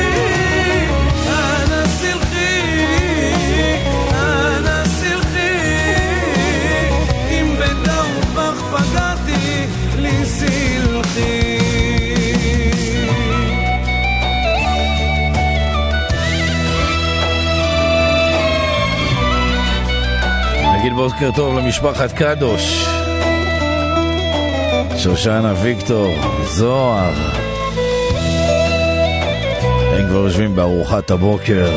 [SPEAKER 3] נגיד בוקר טוב למשפחת קדוש, שושנה, ויקטור, זוהר, הם כבר יושבים בארוחת הבוקר.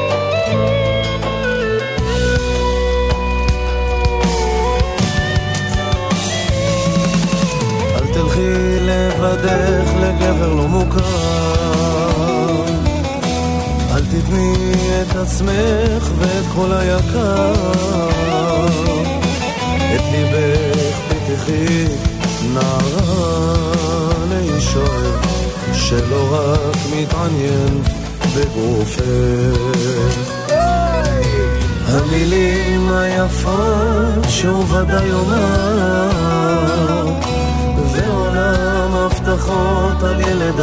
[SPEAKER 2] אל תלכי לבדך לגבר לא מוכר, אל תתני את עצמך ואת כל היקר, את ליבך פתחי
[SPEAKER 7] נערה לאיש אוהב שלא רק מתעניין בגופך. המילים היפות שהוא ודאי אומר, ועולם הבטחות על ילד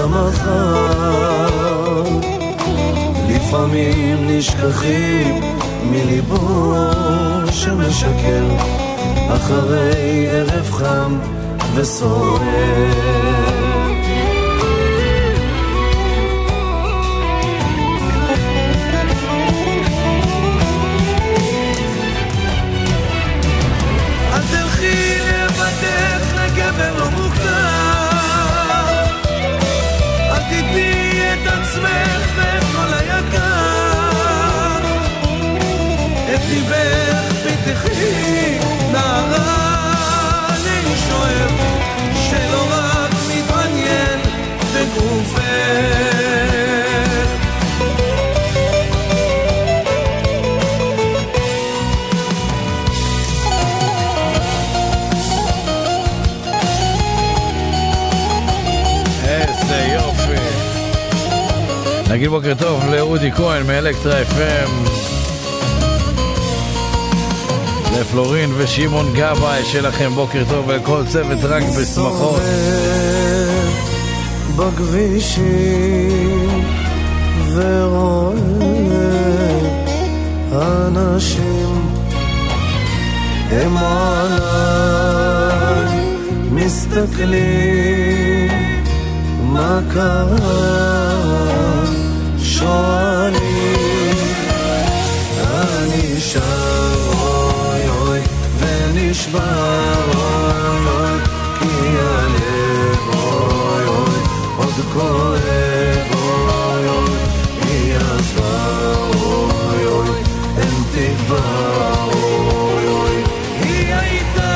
[SPEAKER 7] המחר, לפעמים נשכחים מליבו שמשקר אחרי ערב חם וסוער.
[SPEAKER 2] גבר לא מוכר, אל תתני את עצמך ואת כל היקר, את ליבך פתחי נערה לאיש אוהב שלא רק מתעניין בגופך.
[SPEAKER 3] נגיד בוקר טוב לאודי כהן מאלקטרה FM, לפלורין ושימון גבאי שלכם בוקר טוב, ולכל צוות רק בשמחות.
[SPEAKER 7] בכבישים ורואה אנשים הם עליי מסתכלים מה קרה, שואלים אני שר אוי אוי ונשבר אוי אוי, כי הלב אוי אוי עוד כואב אוי אוי, היא עזבה אוי אוי אין תקווה אוי אוי, היא הייתה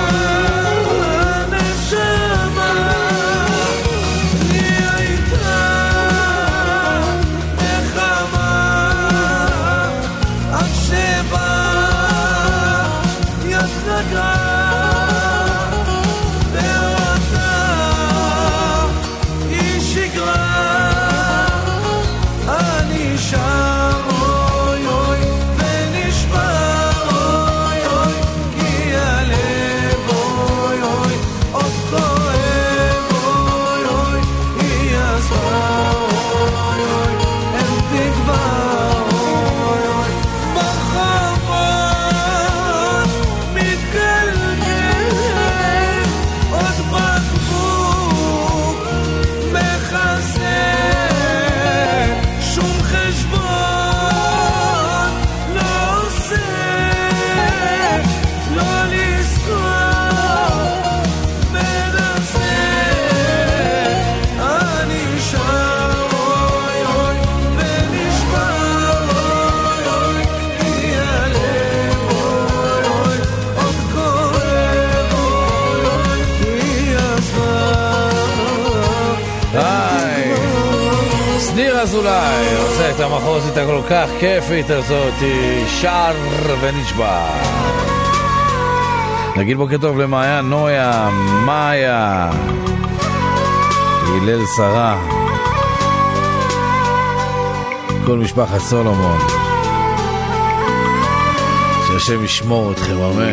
[SPEAKER 3] אזולאי עושה את המחוזית הכל כך כיפית הזאת, שר ונשבע. נגיד בוקר טוב למעיה, נויה, מאיה, הלל שרה, כל משפחת סולומון, שהשם ישמור אתכם, אמן.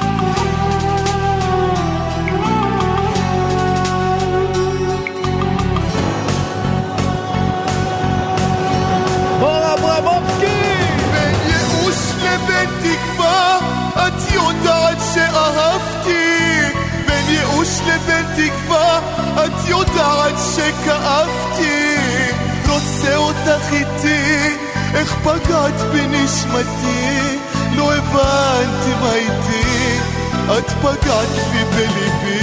[SPEAKER 8] את יודעת שאהבתי, בין ייאוש לבין תקווה, את יודעת שכאבתי, רוצה אותך איתי, איך פגעת בנשמתי, לא הבנתי מה איתי, את פגעת בי בליבי.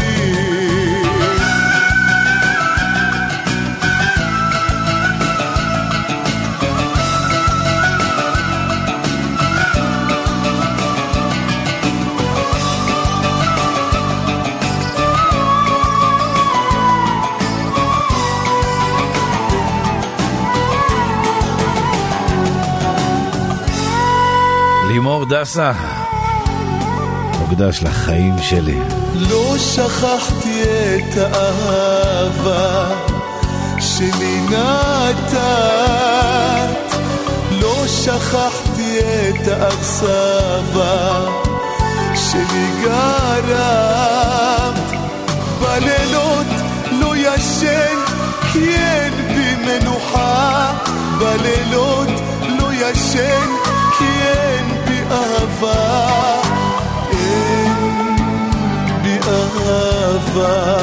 [SPEAKER 3] לימור דסה, מוקדש לחיים שלי.
[SPEAKER 8] לא שכחתי את האהבה שלי נתת, לא שכחתי את האכזבה שלי גרמת. בלילות לא ישן כי אין בי מנוחה, בלילות לא ישן כי אין בי אהבה, אין בי אהבה.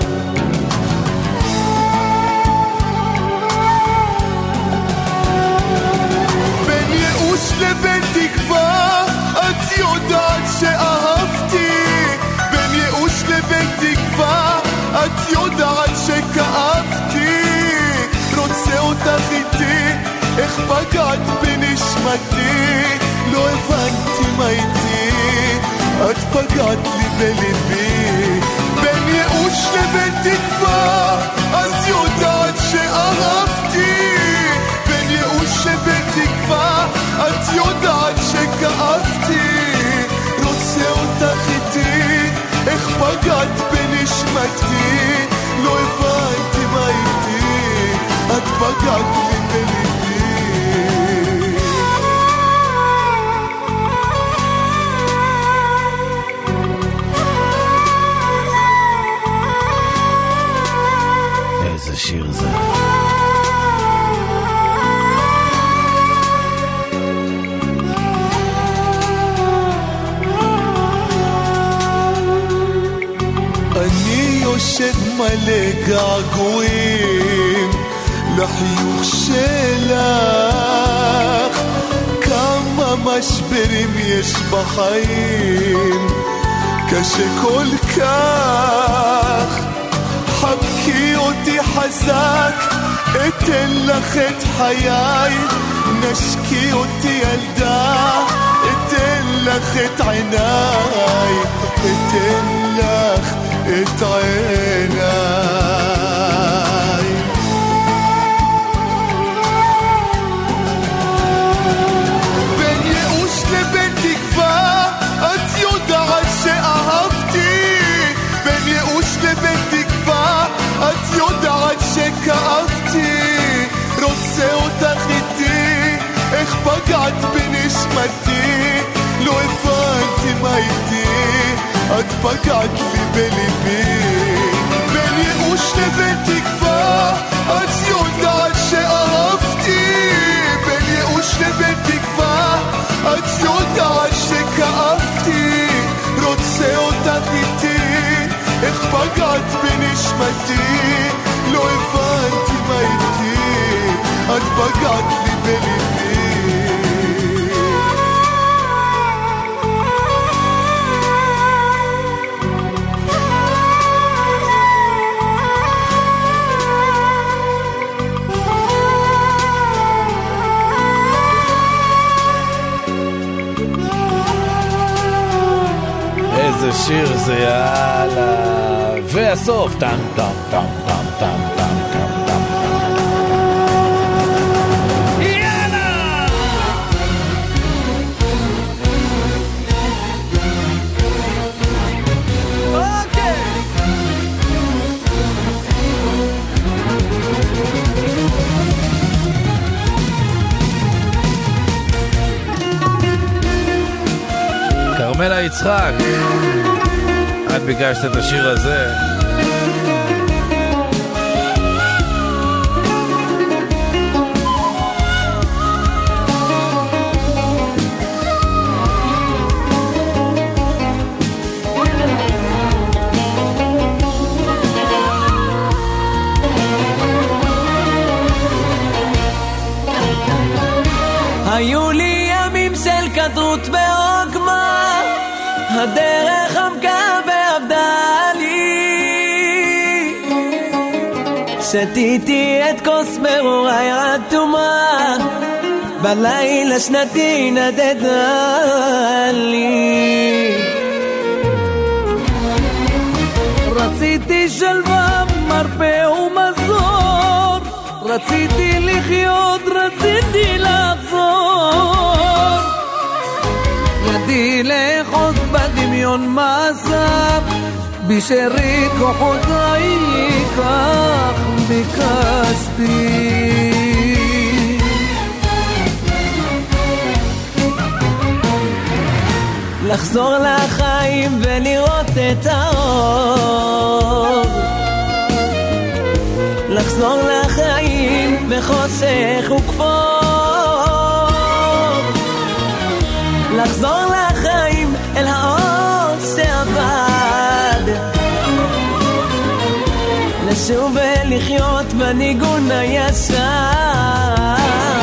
[SPEAKER 8] בין ייאוש לבין תקווה את יודעת שאהבתי, בין ייאוש לבין תקווה את יודעת שכאבתי, רוצה אותך איתי, איך פגעת בנשמתי, לא הבנתי מה איתי, את פגעת לי בליבי. בין ייאוש לבין תקווה את יודעת שאהבתי, בין ייאוש לבין תקווה את יודעת שכאבתי, רוצה אותך איתי, איך פגעת בנשמתי, לא הבנתי מה איתי, את פגעת לי בליבי.
[SPEAKER 3] איזה שיר זה.
[SPEAKER 8] אני יושב מלא געגועים לחיוך שלך, כמה משברים יש בחיים, קשה כל כך. חבקי אותי חזק, אתן לך את חיי, נשקי אותי ילדה, אתן לך את עיניי, אתן לך את עיניי. בין ייאוש לבין תקווה את יודעת שאהבתי, בין ייאוש לבין תקווה את יודעת שכאבתי, רוצה אותך איתי, איך פגעת בנשמתי, לא הבנתי מה איתי, את פגעת לי בליבי. בין ייאוש לבין תקווה את יודעת שאהבתי, בין ייאוש לבין תקווה את יודעת שכאבתי, רוצה אותך איתי, איך פגעת בנשמתי, לא הבנתי מה איתי, את פגעת לי בליבי.
[SPEAKER 3] איזה שיר זה, יאללה. והסוף טם טם טם טם טם טם טם טם. יאללה! אוקיי! כרמלה יצחק, את ביקשת את השיר הזה.
[SPEAKER 4] היו לי ימים של כדרות בעוגמה, הדרך עמקה ועבדה לי, שתיתי את כוס ברורי אטומה, בלילה שנתי נדדה לי. רציתי שלווה, מרפא ומזור, רציתי לחיות, רציתי לחזור, ידי לאחוז בדמיון ציון מעשיו, בשארית כוחותיי כך ביקשתי.
[SPEAKER 7] לחזור לחיים ולראות את האור, לחזור לחיים בחושך וכפור, לחזור לחיים אל האור שעבד, לשוב ולחיות בניגון הישן,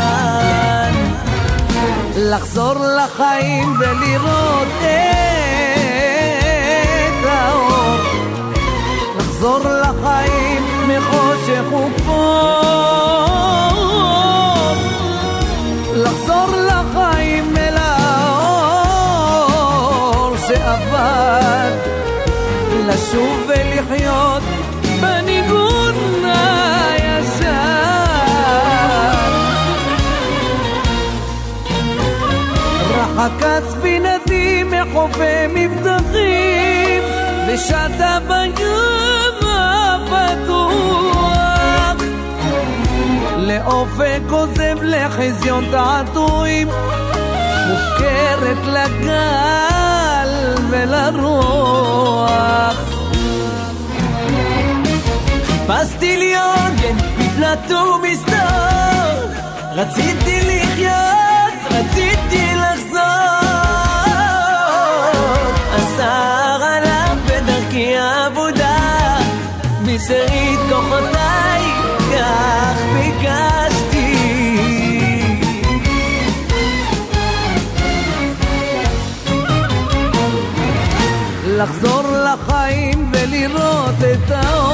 [SPEAKER 4] לחזור לחיים ולראות את האור, לחזור לחיים מחושך וכפור, לחזור לחיים אל האור שעבד, לשוב ולחיות בניגון הישן, רחקת ספינתי מחופי מבטחים ושטה בים הפתוח, לאופק עוזב לחזיון תעתועים, מופקרת לגל ולרוח,
[SPEAKER 7] חיפשתי לי עוגן מפלט ומסתור, רציתי לחיות, רציתי לחזור, אסר עליו בדרכי עבודה, בשארית כוחותיי כך ביקשתי.
[SPEAKER 4] לחזור לחיים ולראות את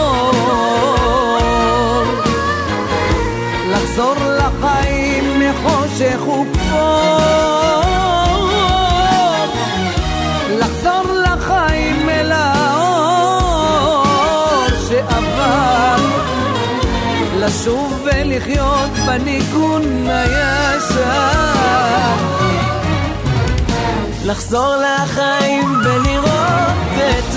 [SPEAKER 4] האור, לחזור לחיים מחושך וכפור, לחזור לחיים אל האור שעבר, לשוב ולחיות בניגון הישן,
[SPEAKER 7] לחזור לחיים ולראות את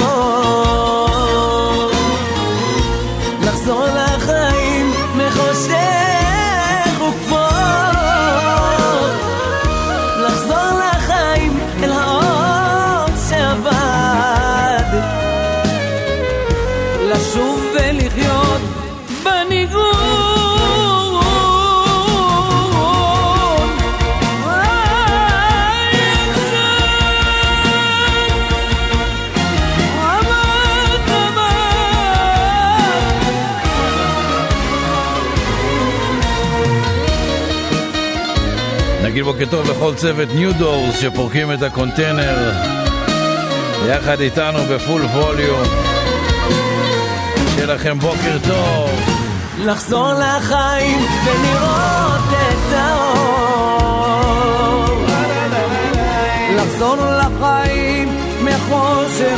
[SPEAKER 7] האור, לחזור לחיים מחושך וכפור, לחזור לחיים אל האור שעבד,
[SPEAKER 4] לשוב ולחיות בניגון
[SPEAKER 3] נגיד בוקר טוב לכל צוות ניו דורס שפורקים את הקונטיינר יחד איתנו בפול ווליום. שיהיה לכם בוקר טוב.
[SPEAKER 7] לחזור לחיים ולראות את האור,
[SPEAKER 4] לחזור לחיים מחושך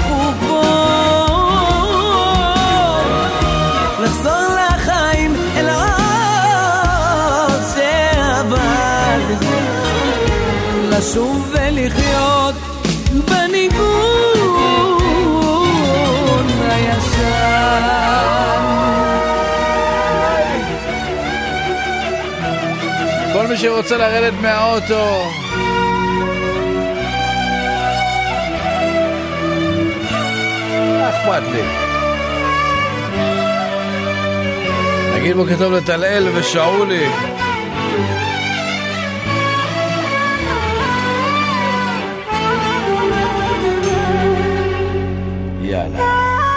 [SPEAKER 4] וכפור,
[SPEAKER 7] לחזור לחיים אל האור שעבד,
[SPEAKER 4] לשוב ולחיות בניגון הישן.
[SPEAKER 3] כל מי שרוצה לרדת מהאוטו אכפת לי. נגיד בוקר טוב לטלאל ושאולי. יאללה.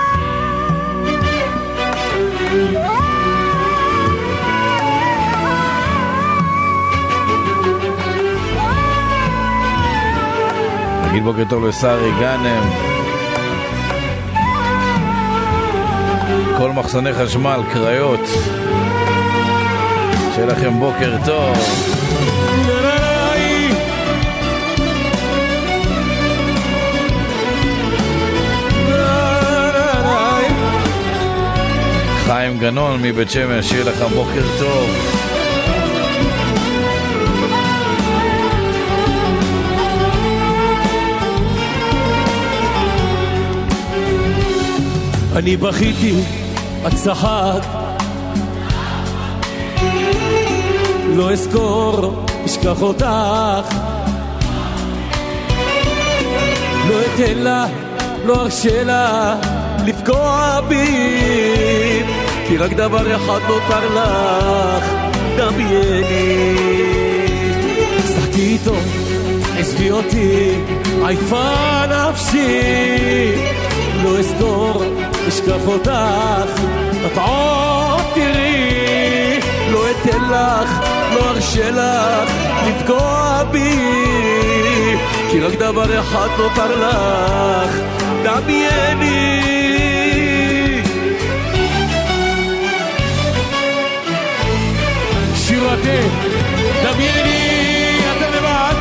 [SPEAKER 3] נגיד בוקר טוב לשרי גנם. כל מחסני חשמל, קריות. שיהיה לכם בוקר טוב. חיים גנון מבית שמש, שיהיה לך בוקר טוב.
[SPEAKER 7] אני בכיתי, את צחקת, לא אזכור, אשכח אותך, לא אתן לה, לא ארשה לה לפגוע בי, כי רק דבר אחד נותר לך, דמייני. שחקי איתו, עזבי אותי, עייפה נפשי, לא אזכור, אשכח אותך, את עוד תראי, לא אתן לך, לא ארשה לך לפגוע בי, כי רק דבר אחד נותר לך, דמייני. שירתי, דמייני, אתם לבד.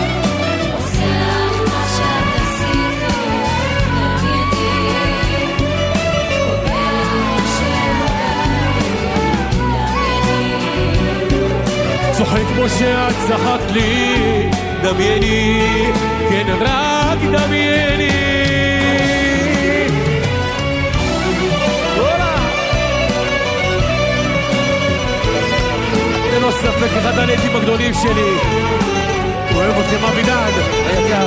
[SPEAKER 7] צוחק כמו שאת צחקת לי, דמייני, כן רק דמייני. ללא ספק אחד הנטים הגדולים שלי, אוהב אתכם אבידן היקר.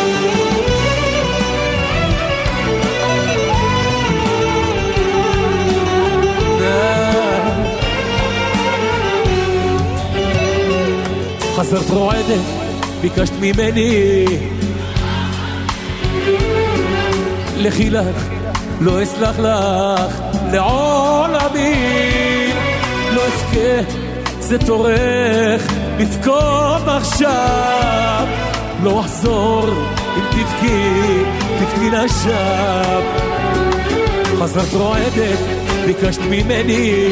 [SPEAKER 7] חזרת רועדת, ביקשת ממני, לכי לך, לא אסלח לך לעולמי, לא אזכה, זה תורך לתקום עכשיו, לא אחזור אם תבכי לשווא. חזרת רועדת, ביקשת ממני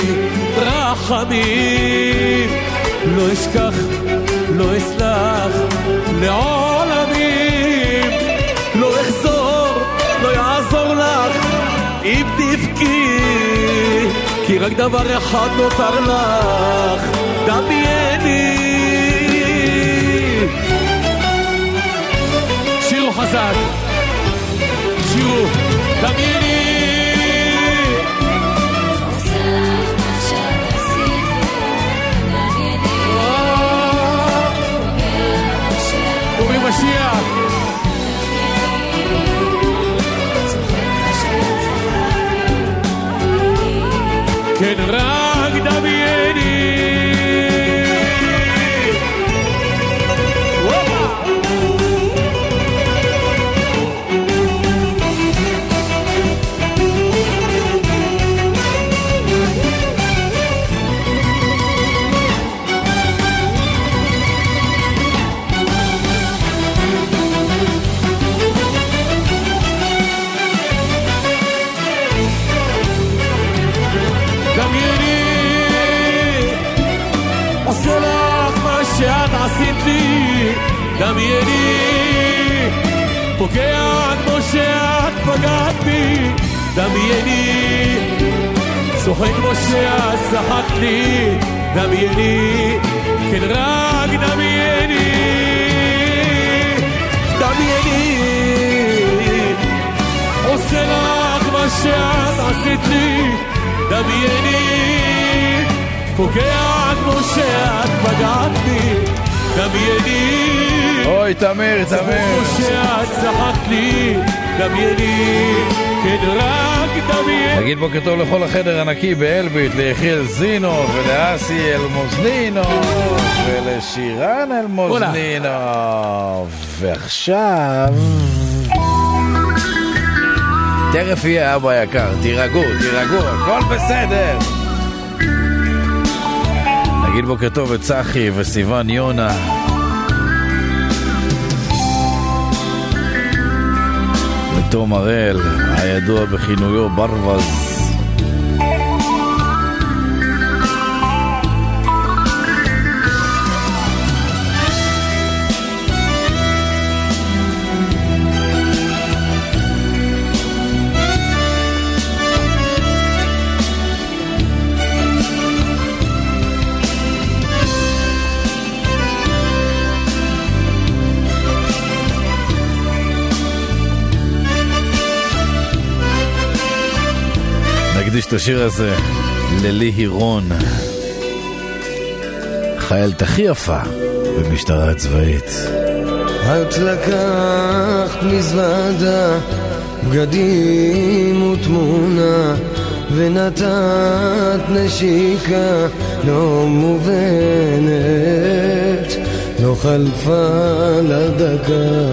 [SPEAKER 7] רחמים, לא אשכח, לא אסלח לעולמים, לא אחזור, לא יעזור לך אם תבכי, כי רק דבר אחד נותר לך, דמייני. שירו חזק, שירו, דמייני. משיח כן רק דמייני. שאת עשית לי, דמייני, פוגע כמו שאת פגעת בי, דמייני, צוחק כמו שאת צחקת לי, דמייני, כן רק דמייני, דמייני, עושה לך מה שאת עשית לי, דמייני, פוגע כמו שאת פגעת בי, דמייני.
[SPEAKER 3] אוי, תמיר, תמיר.
[SPEAKER 7] כמו שאת צחקת לי, דמייני, כן רק דמייני.
[SPEAKER 3] נגיד בוקר טוב לכל החדר הנקי באלביט, ליחיל זינו ולאסי אלמוזנינו ולשירן אלמוזנינו. ועכשיו תרף יהיה אבא יקר, תירגעו, הכל בסדר. נגיד בוקר טוב לצחי וסיוון יונה, לתום הראל הידוע בכינויו ברווז, נקדיש את השיר הזה ללי הירון, חיילת הכי יפה במשטרה הצבאית.
[SPEAKER 2] את לקחת מזוודה, בגדים ותמונה, ונתת נשיקה לא מובנת, לא חלפה לדקה,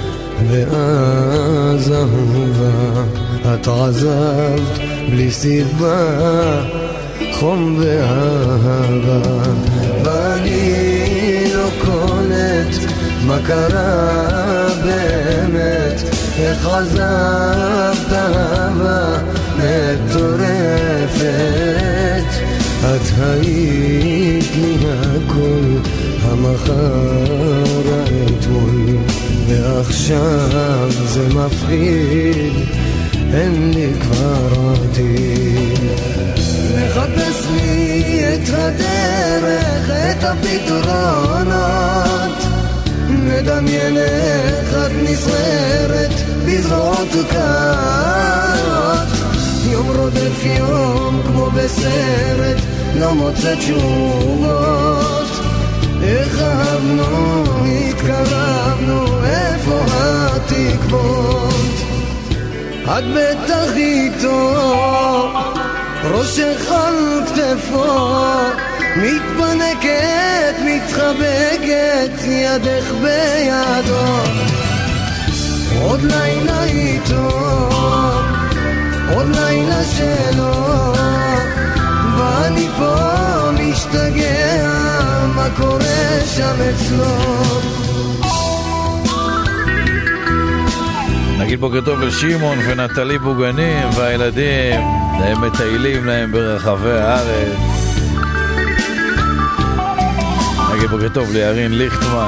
[SPEAKER 2] ואז אהובה את עזבת בלי סיבה, חום ואהבה, ואני לא קולט מה קרה באמת, איך עזבת אהבה מטורפת. את היית לי הכל, המחר האתמול, ועכשיו זה מפחיד, אין לי כבר עתיד. מחפש לי את הדרך, את הפתרונות, מדמיין איך את נסערת בזרועות קרות, יום רודף יום כמו בסרט, לא מוצא תשובות. איך אהבנו, התקרבנו, איפה התקוות? את בטח איתו, ראשך על כתפו, מתפנקת, מתחבקת, ידך בידו. עוד לילה איתו, עוד לילה שלו, ואני פה משתגע, מה קורה שם אצלו?
[SPEAKER 3] נגיד בוקר טוב לשמעון ונטלי בוגנים והילדים, הם מטיילים להם ברחבי הארץ. נגיד בוקר טוב לירין ליכטמן,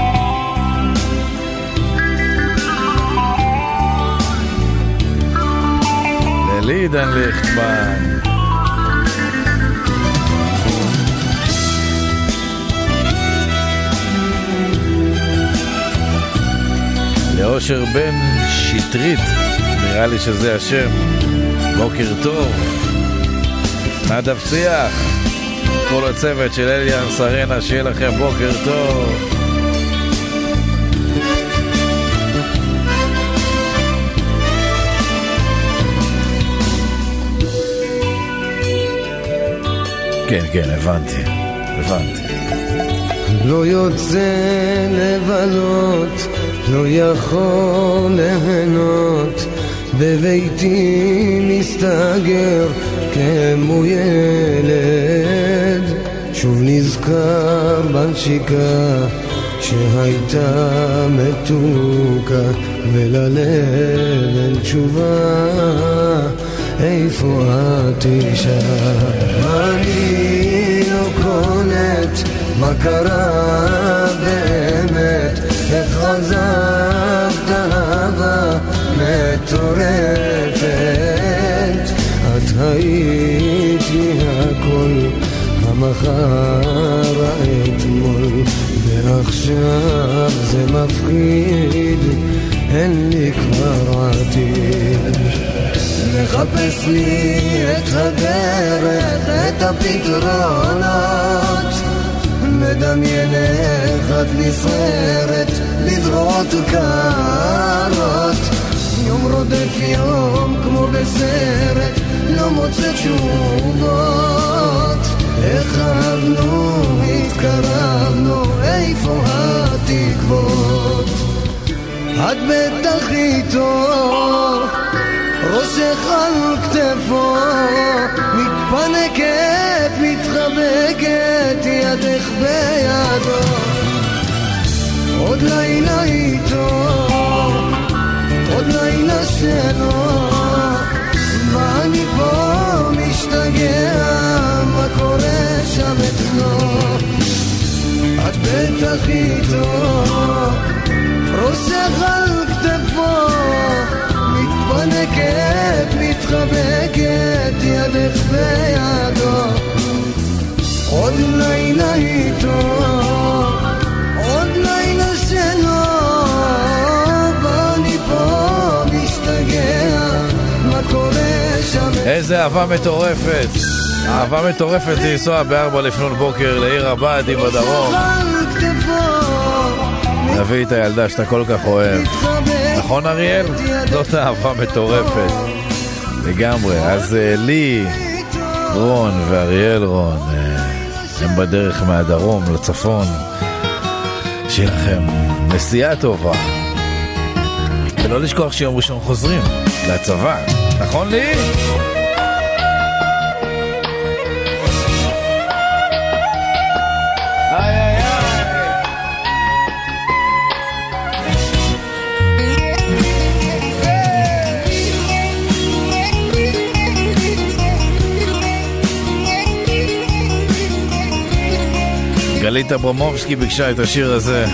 [SPEAKER 3] ללידן ליכטמן, לאושר בן שטרית, נראה לי שזה השם, בוקר טוב. נדב ציח, כל הצוות של אליאן סרנה, שיהיה לכם בוקר טוב. כן, הבנתי.
[SPEAKER 2] לא יוצא לבלות, לא יכול להנות, בביתי מסתגר כמו ילד, שוב נזכר בנשיקה שהייתה מתוקה, וללב אין תשובה, איפה את אישה? אני לא קולט מה קרה באמת, איך עזבת אהבה מטורפת. את היית לי הכל, המחר האתמול, ועכשיו זה מפחיד, אין לי כבר עתיד. מחפש לי את הדרך, את הפתרונות, מדמיין איך את נסערת לזרועות קרות, יום רודף יום כמו בסרט, לא מוצא תשובות. איך אהבנו, התקרבנו, איפה התקוות? את בטח איתו, ראשך על כתפו, מתפנקת, מתחבקת, ידך בידו. עוד לילה איתו, עוד לילה שלו, ואני פה משתגע, מה קורה שם אצלו? את בטח איתו, ראשך על כתפו, מתפנקת, מתחבקת, ידך בידו. עוד לילה איתו, עוד לילה שלו, ואני פה משתגע, מה קורה שם?
[SPEAKER 3] איזה אהבה מטורפת. אהבה מטורפת זה לנסוע ב4 לפנות בוקר לעיר הבאדי בדרום, להביא את הילדה שאתה כל כך אוהב. נכון אריאל? זאת אהבה מטורפת לגמרי. אז לי, רון ואריאל רון הם בדרך מהדרום לצפון. שיהיה לכם נסיעה טובה, ולא לשכוח שיום ראשון חוזרים לצבא. נכון לי? גלית אברמובסקי ביקשה את השיר הזה.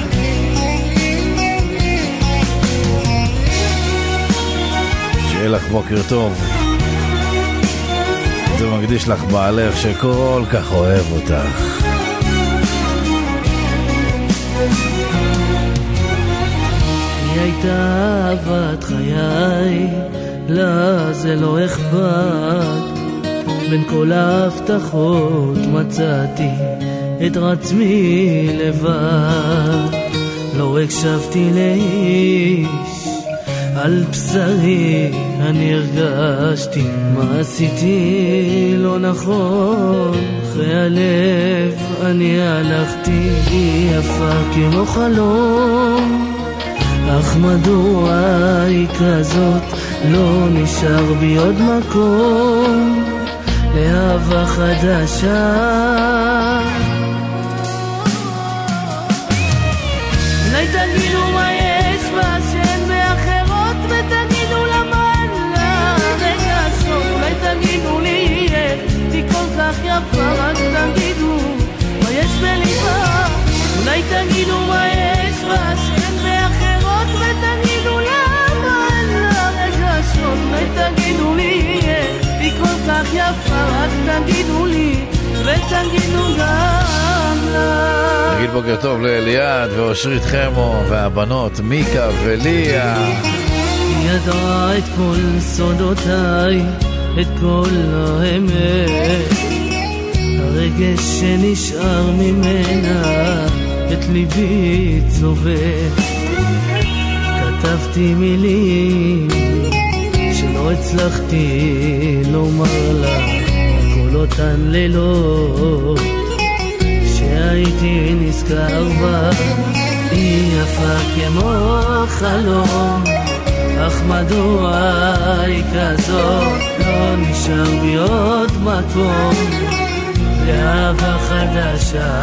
[SPEAKER 3] שיהיה לך בוקר טוב. זה מקדיש לך בעלך שכל כך אוהב אותך.
[SPEAKER 9] היא הייתה אהבת חיי, לה זה לא אכפת. בין כל ההבטחות מצאתי את עצמי לבד. לא הקשבתי לאיש, על בשרי אני הרגשתי מה עשיתי לא נכון. אחרי הלב אני הלכתי, היא יפה כמו חלום, אך מדוע היא כזאת? לא נשאר בי עוד מקום לאהבה חדשה. אולי תגידו מה יש בה שאין באחרות, ותגידו למה אין לה רגשות. אולי תגידו לי איך היא כל כך יפה, רק תגידו מה יש בליבה. אולי תגידו מה יש בה שאין באחרות, ותגידו למה אין לה רגשות. אולי תגידו לי איך היא כל כך יפה, רק תגידו לי ותגידו גם לה.
[SPEAKER 3] נגיד בוקר טוב לאליעד ואושרית חמו והבנות מיקה וליה.
[SPEAKER 9] היא ידעה את כל סודותיי, את כל האמת, הרגש שנשאר ממנה את ליבי צובט. כתבתי מילים שלא הצלחתי לומר לה, כל אותן לילות שהייתי נזכר בה. היא יפה כמו חלום, אך מדוע היא כזאת? לא נשאר בי עוד מקום לאהבה חדשה.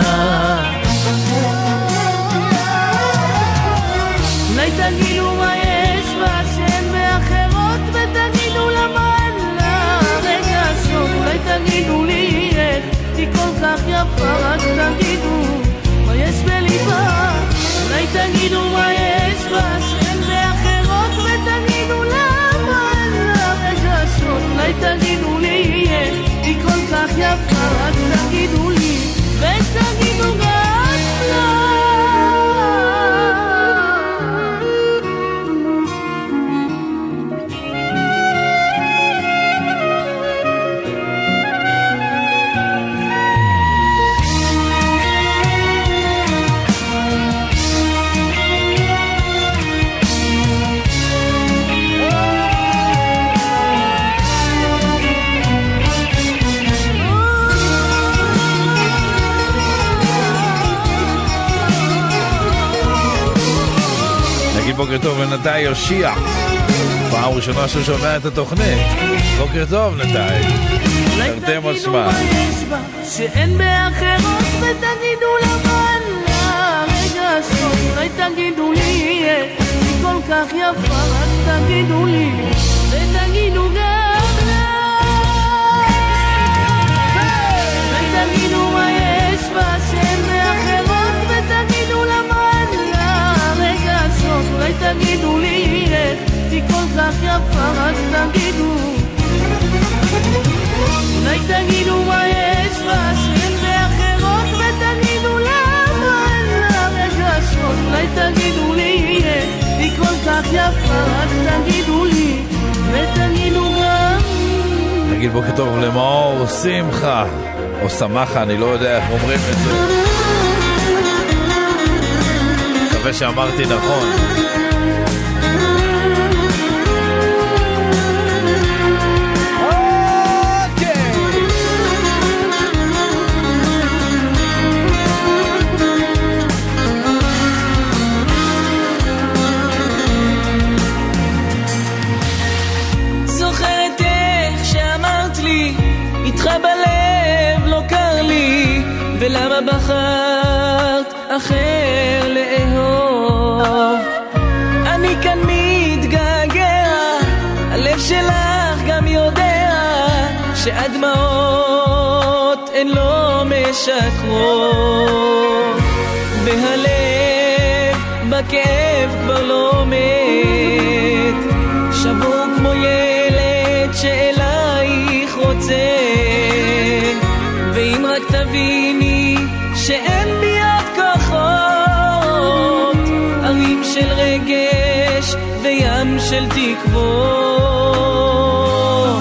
[SPEAKER 9] אולי תגידו מה יש בה שאין באחרות, ותגידו למה אין לה רגשות. אולי תגידו לי איך היא כל כך יפה, רק תגידו מה יש בליבה. אולי תגידו מה יש בה שאין באחרות, ותגידו למה אין לה רגשות. אולי תגידו לי איך היא כל כך יפה, רק תגידו לי ותגידו גם לה.
[SPEAKER 3] בוקר טוב לנתאי יושיע, פעם ראשונה ששומע את התוכנית. בוקר טוב נתאי, תרתי משמע.
[SPEAKER 9] שאין באחרות, ותגידו לבן לרגשות. אולי תגידו לי היא כל כך יפה, רק תגידו לי ותגידו גם לה. אולי תגידו מה יש בה שאין באחרות, ותגידו לבן לרגשות. אולי תגידו לי איך היא כל כך יפה, רק תגידו. אולי תגידו מה יש בה שאין באחרות, ותגידו למה אין לה רגשות. אולי תגידו לי איך היא כל כך יפה, רק תגידו לי ותגידו גם
[SPEAKER 3] נגיד בוקר טוב למאור שמחה או שמחה, אני לא יודע איך אומרים את זה, מקווה שאמרתי נכון.
[SPEAKER 10] ולמה בחרת אחר לאהוב? אני כאן מתגעגע, הלב שלך גם יודע שהדמעות הן לא משקרות, והלב בכאב כבר לא מת, שבור כמו ילד שאלייך רוצה. ואם רק תביני שאין בי עוד כוחות, ערים של רגש וים של תקוות.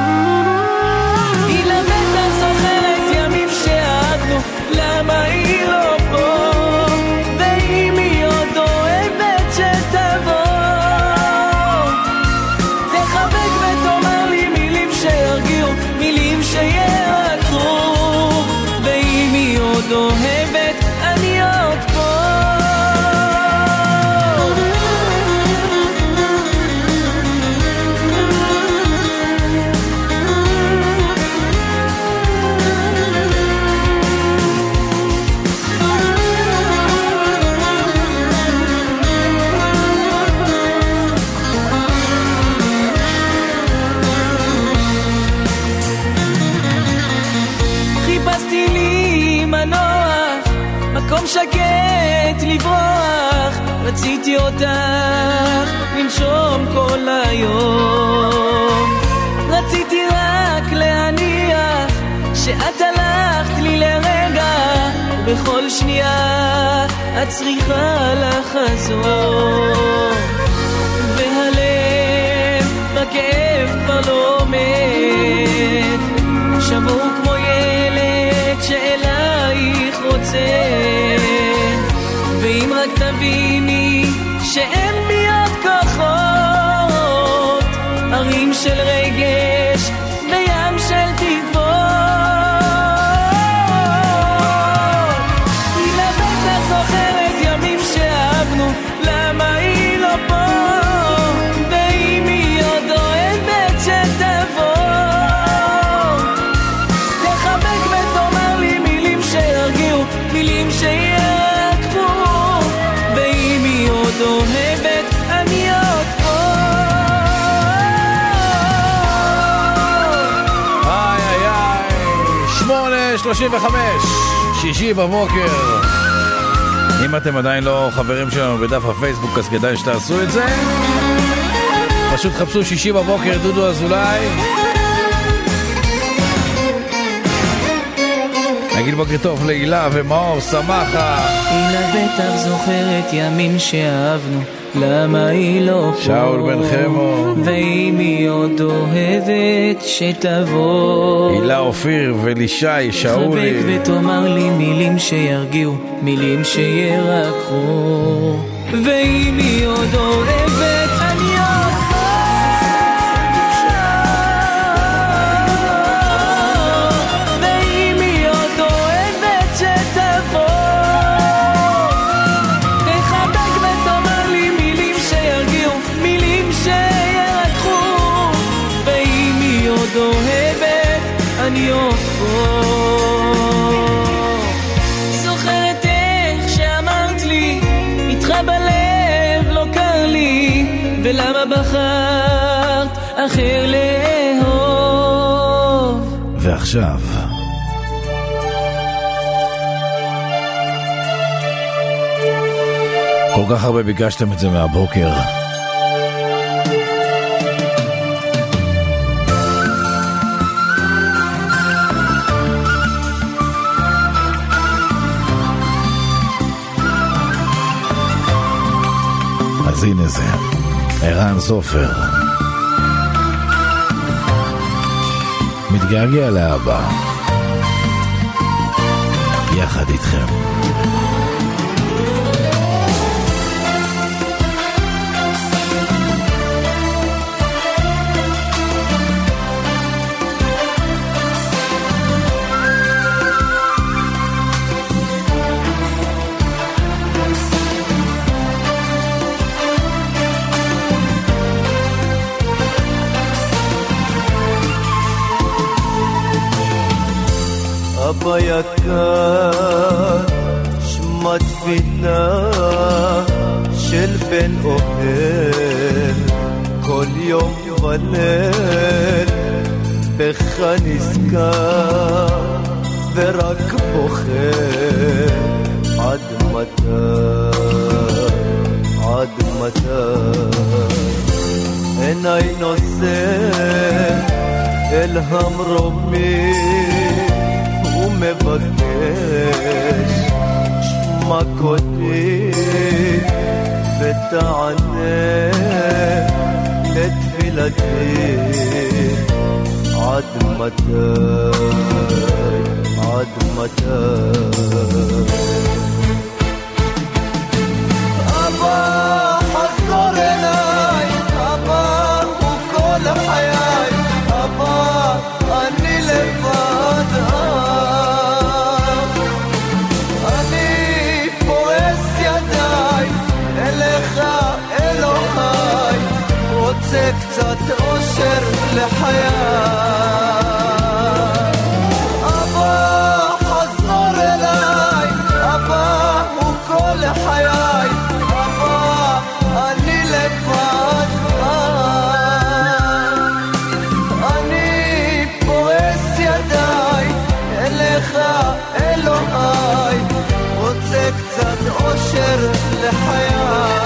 [SPEAKER 10] היא לבטח זוכרת ימים שאהבנו, למה היא לא פה? ואם היא עוד אוהבת שתבוא, תחבק ותאמר לי מילים שירגיעו, מילים שירקו. עוד אוהבת, אני עוד פה. חיפשתי לי מנוח, מקום שקט לברוח, רציתי אותך לנשום כל היום, רציתי רק להניח שאת הלכת לי לרגע, בכל שנייה את צריכה לחזור, והלב בכאב כבר לא מת, שבור כמו ילד שאלייך רוצה. ואם רק תביני שאין בי עוד כוחות, ערים של רגש וים של תקוות. היא לבטח זוכרת ימים שאהבנו, למה היא לא פה? ואם היא עוד אוהבת שתבוא, תחבק ותאמר לי מילים שירגיעו, מילים שיעקבו. ואם היא עוד אוהבת, אני עוד פה.
[SPEAKER 3] איי איי איי, 8:35, שישי בבוקר. אם אתם עדיין לא חברים שלנו בדף הפייסבוק, אז כדאי שתעשו את זה. פשוט חפשו שישי בבוקר דודו אזולאי. נגיד בוקר טוב להילה ומאור שמחה.
[SPEAKER 10] הילה בטח זוכרת ימים שאהבנו, למה היא לא פה?
[SPEAKER 3] שאול בן חמו.
[SPEAKER 10] ואם היא עוד אוהבת שתבוא,
[SPEAKER 3] הילה אופיר ולישי שאולי.
[SPEAKER 10] תחבק ותאמר לי מילים שירגיעו, מילים שירקו. ואם היא עוד אוהבת, אני עוד פה. ואם היא עוד אוהבת שתבוא, תחבק ותאמר לי מילים שירגיעו, מילים שירקחו. ואם היא עוד אוהבת, אני עוד פה. זוכרת איך שאמרת לי, איתך בלב לא קר לי, ולמה בחרת אחר לאהוב?
[SPEAKER 3] ועכשיו כל כך הרבה ביקשתם את זה מהבוקר. אז הנה זה, ערן סופר. מתגעגע לאבא. יחד איתכם.
[SPEAKER 2] אבא יקר, שמע תפילה של בן אוהב, כל יום וליל בך נזכר ורק בוחר. עד מתי, עד מתי עיניי נושא אל המרומים ומבקש, שמע קולי ותענה לתפילתי. עד מתי, עד מתי אבא חזור אליי, אבא הוא כל חיי, אבא אני לבד, אני פורס ידיי אליך אלוהי, רוצה קצת אושר לחיי. אבא חזור אליי, אבא הוא כל חיי, אבא אני לבד, אני פורס ידיי אליך אלוהי, רוצה קצת אושר לחיי.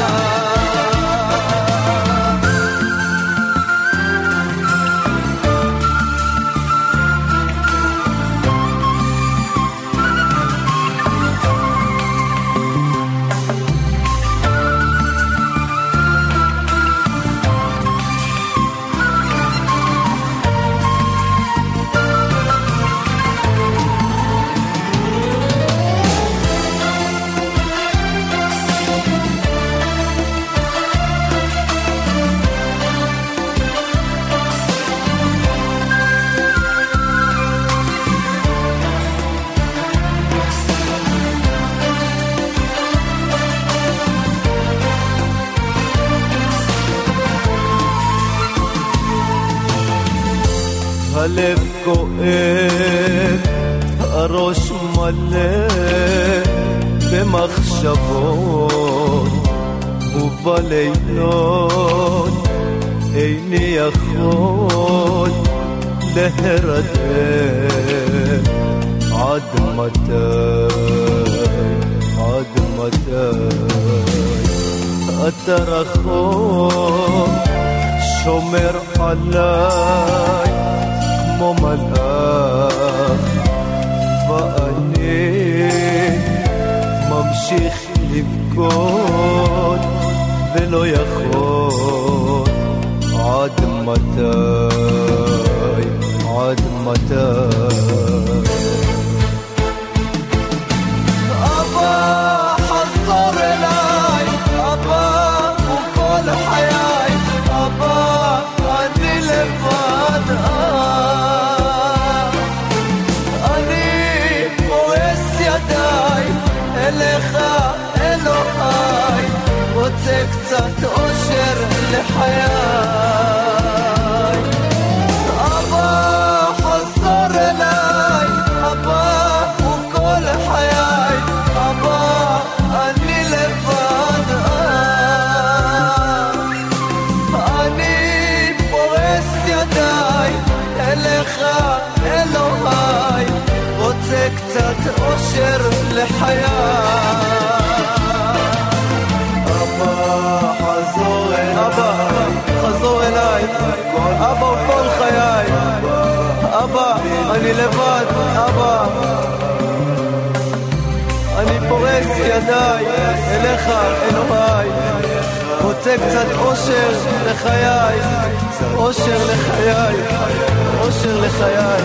[SPEAKER 2] הלב כואב, הראש מלא במחשבות, ובלילות איני יכול להירדם. עד מתי, עד מתי אתה רחוק, שומר עליי כמו מלאך, ואני ממשיך לבכות ולא יכול. עד מתי, עד מתי אבא חזור אליי, אבא הוא כל חיי, אבא אני לבד, אליך אלוהי, רוצה קצת אושר לחיי. אבא חזור אליי, אבא הוא כל חיי, אבא אני לבד, אני פורס ידיי אליך אלוהי, רוצה קצת אושר לחיי. אבא חזור אליי, אבא חזור אליי, אבא הוא כל חיי, אבא אני לבד, אבא אני פורס ידיי אליך אלוהי, רוצה רוצה קצת אושר לחיי, אושר לחיי, אושר לחיי.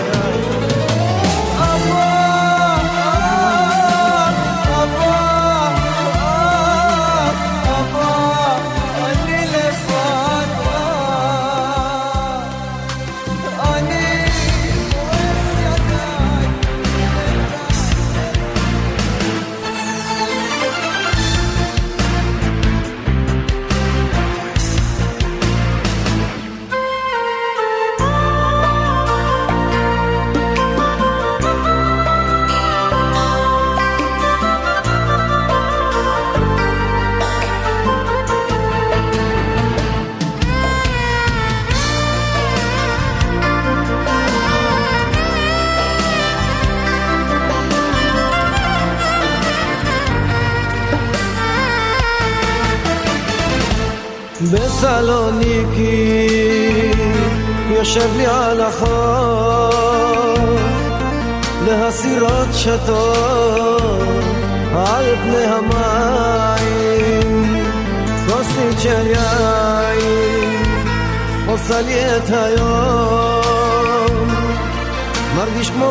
[SPEAKER 2] בסלוניקי יושב לי על החוף להסירות שטות על פני המים, כוסית של יין עושה לי את היום, מרגיש כמו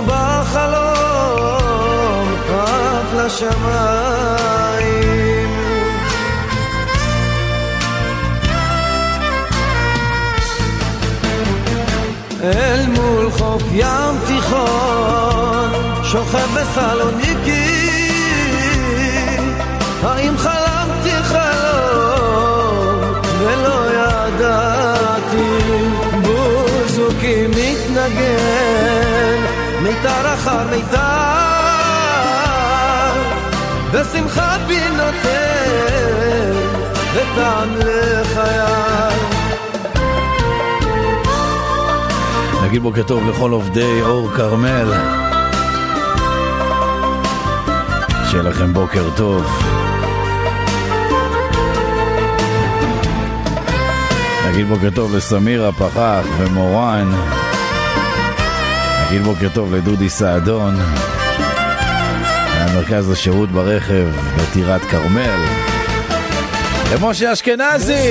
[SPEAKER 2] בחלום רק לשמיים. אל מול חוף ים תיכון שוכב בסלוניקי, האם חלמתי חלום ולא ידעתי, בוזוקי מתנגן מיתר אחר מיתר, בשמחה בי נותן וטעם לחיי.
[SPEAKER 3] נגיד בוקר טוב לכל עובדי אור כרמל, שיהיה לכם בוקר טוב. נגיד בוקר טוב לסמירה פחח ומורן, נגיד בוקר טוב לדודי סעדון מהמרכז לשירות ברכב בטירת כרמל, למשה אשכנזי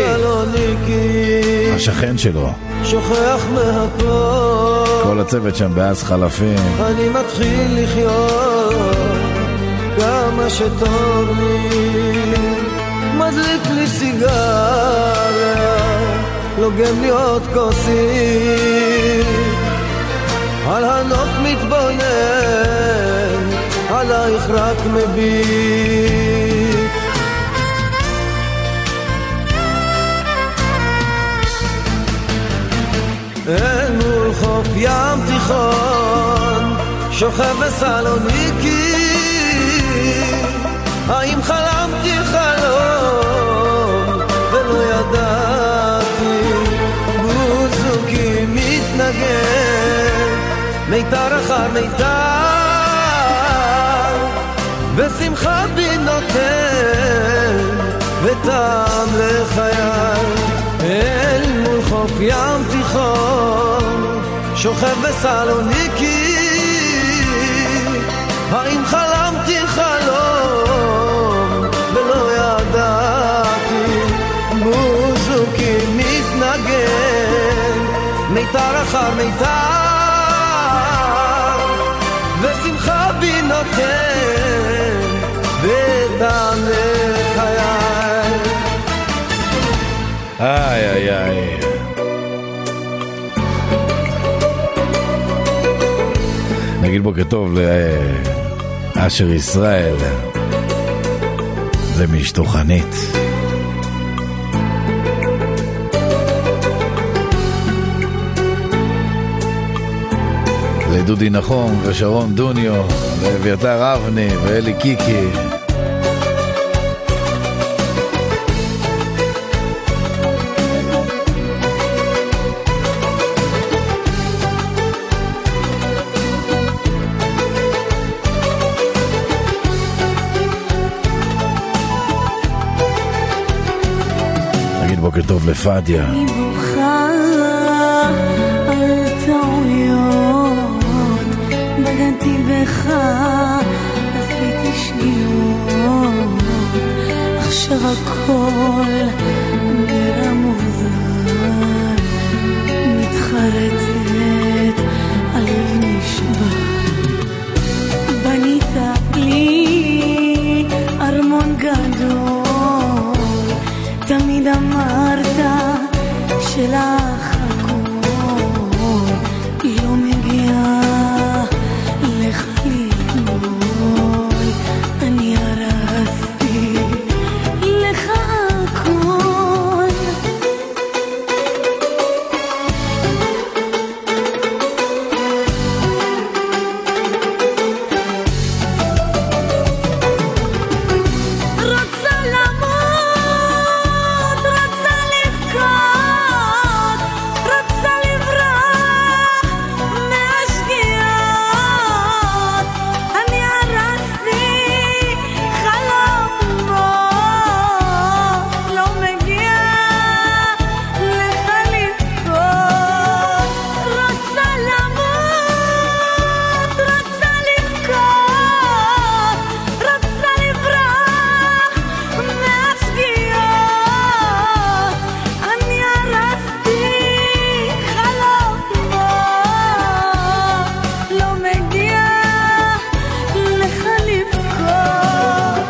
[SPEAKER 3] השכן שלו,
[SPEAKER 2] שוכח מהכל,
[SPEAKER 3] כל הצוות שם באז חלפים.
[SPEAKER 2] אני מתחיל לחיות כמה שטוב לי, מדליק לי סיגריה, לוגם לי עוד כוסית, על הנוף מתבונן, עלייך רק מביט. אל מול חוף ים תיכון שוכב בסלוניקי, האם חלמתי חלום ולא ידעתי, בוזוקי מתנגן מיתר אחר מיתר, בשמחה בי נותן וטעם לחיי. אל מול חוף ים תיכון שוכב בסלוניקי, האם חלמתי חלום ולא ידעתי, בוזוקי מתנגן מיתר אחר מיתר, ושמחה בי נותן וטעם לחיי.
[SPEAKER 3] איי איי איי. נגיד בוקר טוב לאשר ישראל, זה מאשתו חנית. לדודי נחום ושרון דוניו ואביתר אבני ואלי קיקי. בוקר טוב לפדיה.
[SPEAKER 11] אני בוכה על טעויות, בגדתי בך, עשיתי שניות, עכשיו הכל מתחרטת, הלב נשבר. בנית לי ארמון גדול, תמיד אמרת שלך הכל לא מגיע לך לפנול. אני הרסתי לך הכל. רוצה למות, רוצה לבכות, רוצה לברוח מהשגיאות. אני הרסתי חלומות, לא מגיע לך לבכות. רוצה למות, רוצה לבכות, רוצה לברוח מהשגיאות. אני הרסתי חלומות, לא מגיע לך לבכות.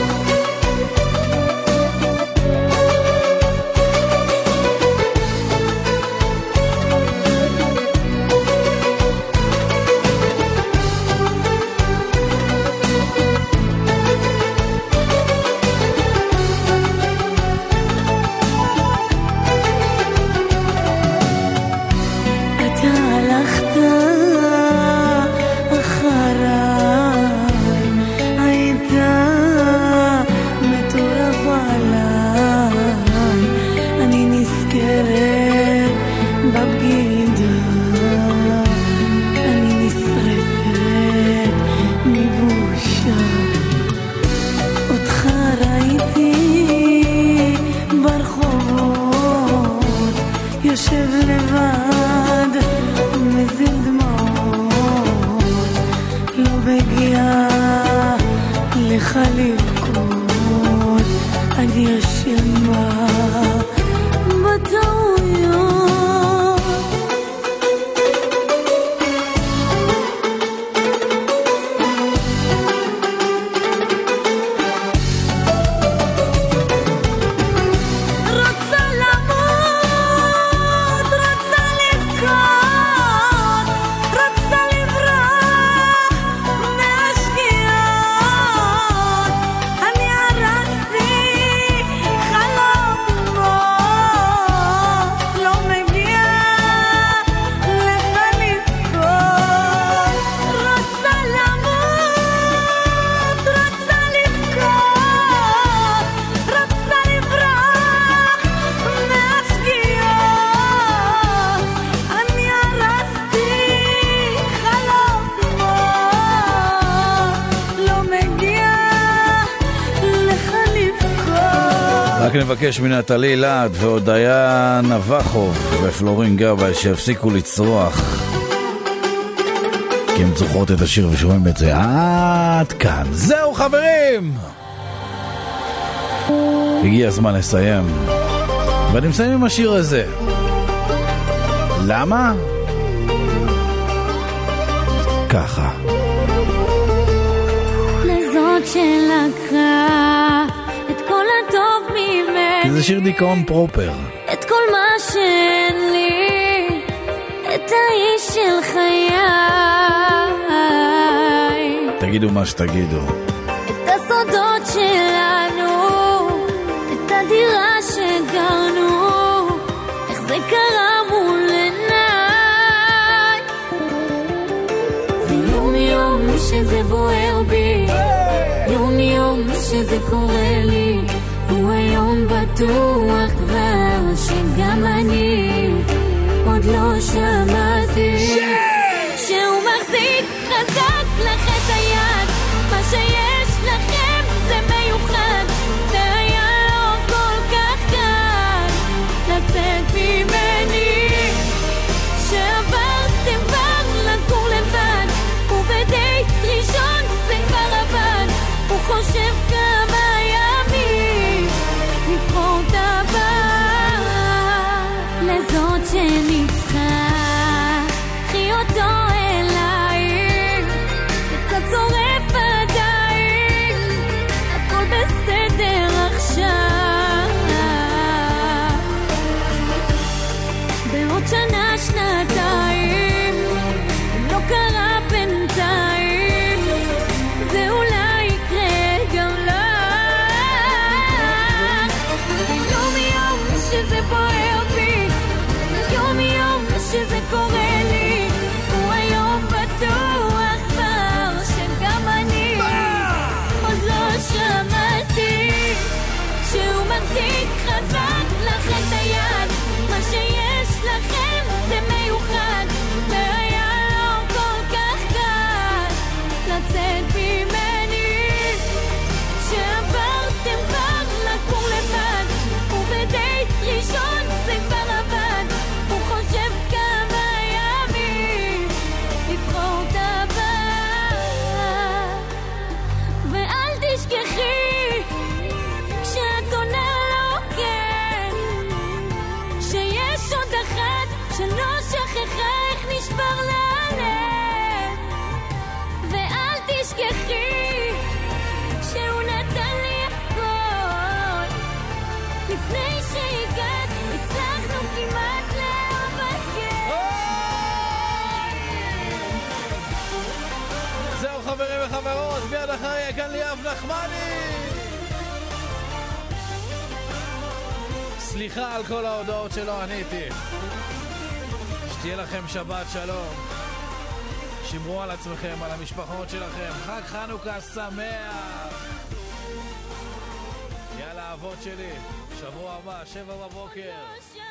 [SPEAKER 11] אתה הלכת אחריי, היית מטורף עליי. אני נזכרת בבגידה, אני נשרפת מבושה. אותך ראיתי ברחובות, יושב לבד מזיל דמעות, לא מגיע לך לבכות. אני אשמה בטעויות. רוצה למות, רוצה לבכות, רוצה לברוח מהשגיאות. אני הרסתי חלומות, לא מגיע לך לבכות. רוצה למות, רוצה לבכות, רוצה לברוח מהשגיאות. אני הרסתי חלומות, לא מגיע לך לבכות.
[SPEAKER 3] רק נבקש מנטלי לד והודיה נבחוב ופלורין גבאי שיפסיקו לצרוח, כי הם זוכרות את השיר ושומעים את זה עד כאן. זהו חברים, הגיע הזמן לסיים, ואני מסיים עם השיר הזה. למה? ככה.
[SPEAKER 11] לזאת שלקחה את כל הטוב ממני,
[SPEAKER 3] כי זה שיר דיכאון פרופר.
[SPEAKER 11] את כל מה שאין לי, את האיש של חיי,
[SPEAKER 3] תגידו מה שתגידו.
[SPEAKER 11] את הסודות שלנו, את הדירה שגרנו, איך זה קרה מול עיניי. ויום יום שזה בוער בי, יום יום שזה קורה לי, הוא היום בטוח כבר שגם אני עוד לא שמעתי שהוא מחזיק חזק לך את היד. מה שיש לכם זה מיוחד, זה היה לו כל כך קל לצאת ממני, שעברתם כבר לגור לבד, ובדייט ראשון זה כבר עבד. הוא חושב כמה ימים לבחור את הבא, לזאת שניצחה שזה בוער בי, יום יום שזה קורה לי, הוא היום בטוח כבר שגם אני עוד לא שמעתי שהוא מחזיק חזק לך את היד, מה שיש לכם זה מיוחד, והיה לו כל כך קל לצאת ממני, שעברתם כבר לקור לבד, ובדייט ראשון זה כבר עבד, הוא חושב כמה ימים לבחור את הבא, ואל תשכחי כשאת עונה לו כן, שיש עוד אחת שלא שכחה איך נשבר ללב, ואל תשכחי שהוא נתן לי הכל, לפני שהגעת הצלחנו כמעט להיפגש.
[SPEAKER 12] זהו חברים וחברות, מיד אחרי כאן ליאב נחמני. סליחה על כל ההודעות שלא עניתי. שתהיה לכם שבת שלום, שמרו על עצמכם, על המשפחות שלכם, חג חנוכה שמח. יאללה אבות שלי, שבוע הבא 7 בבוקר.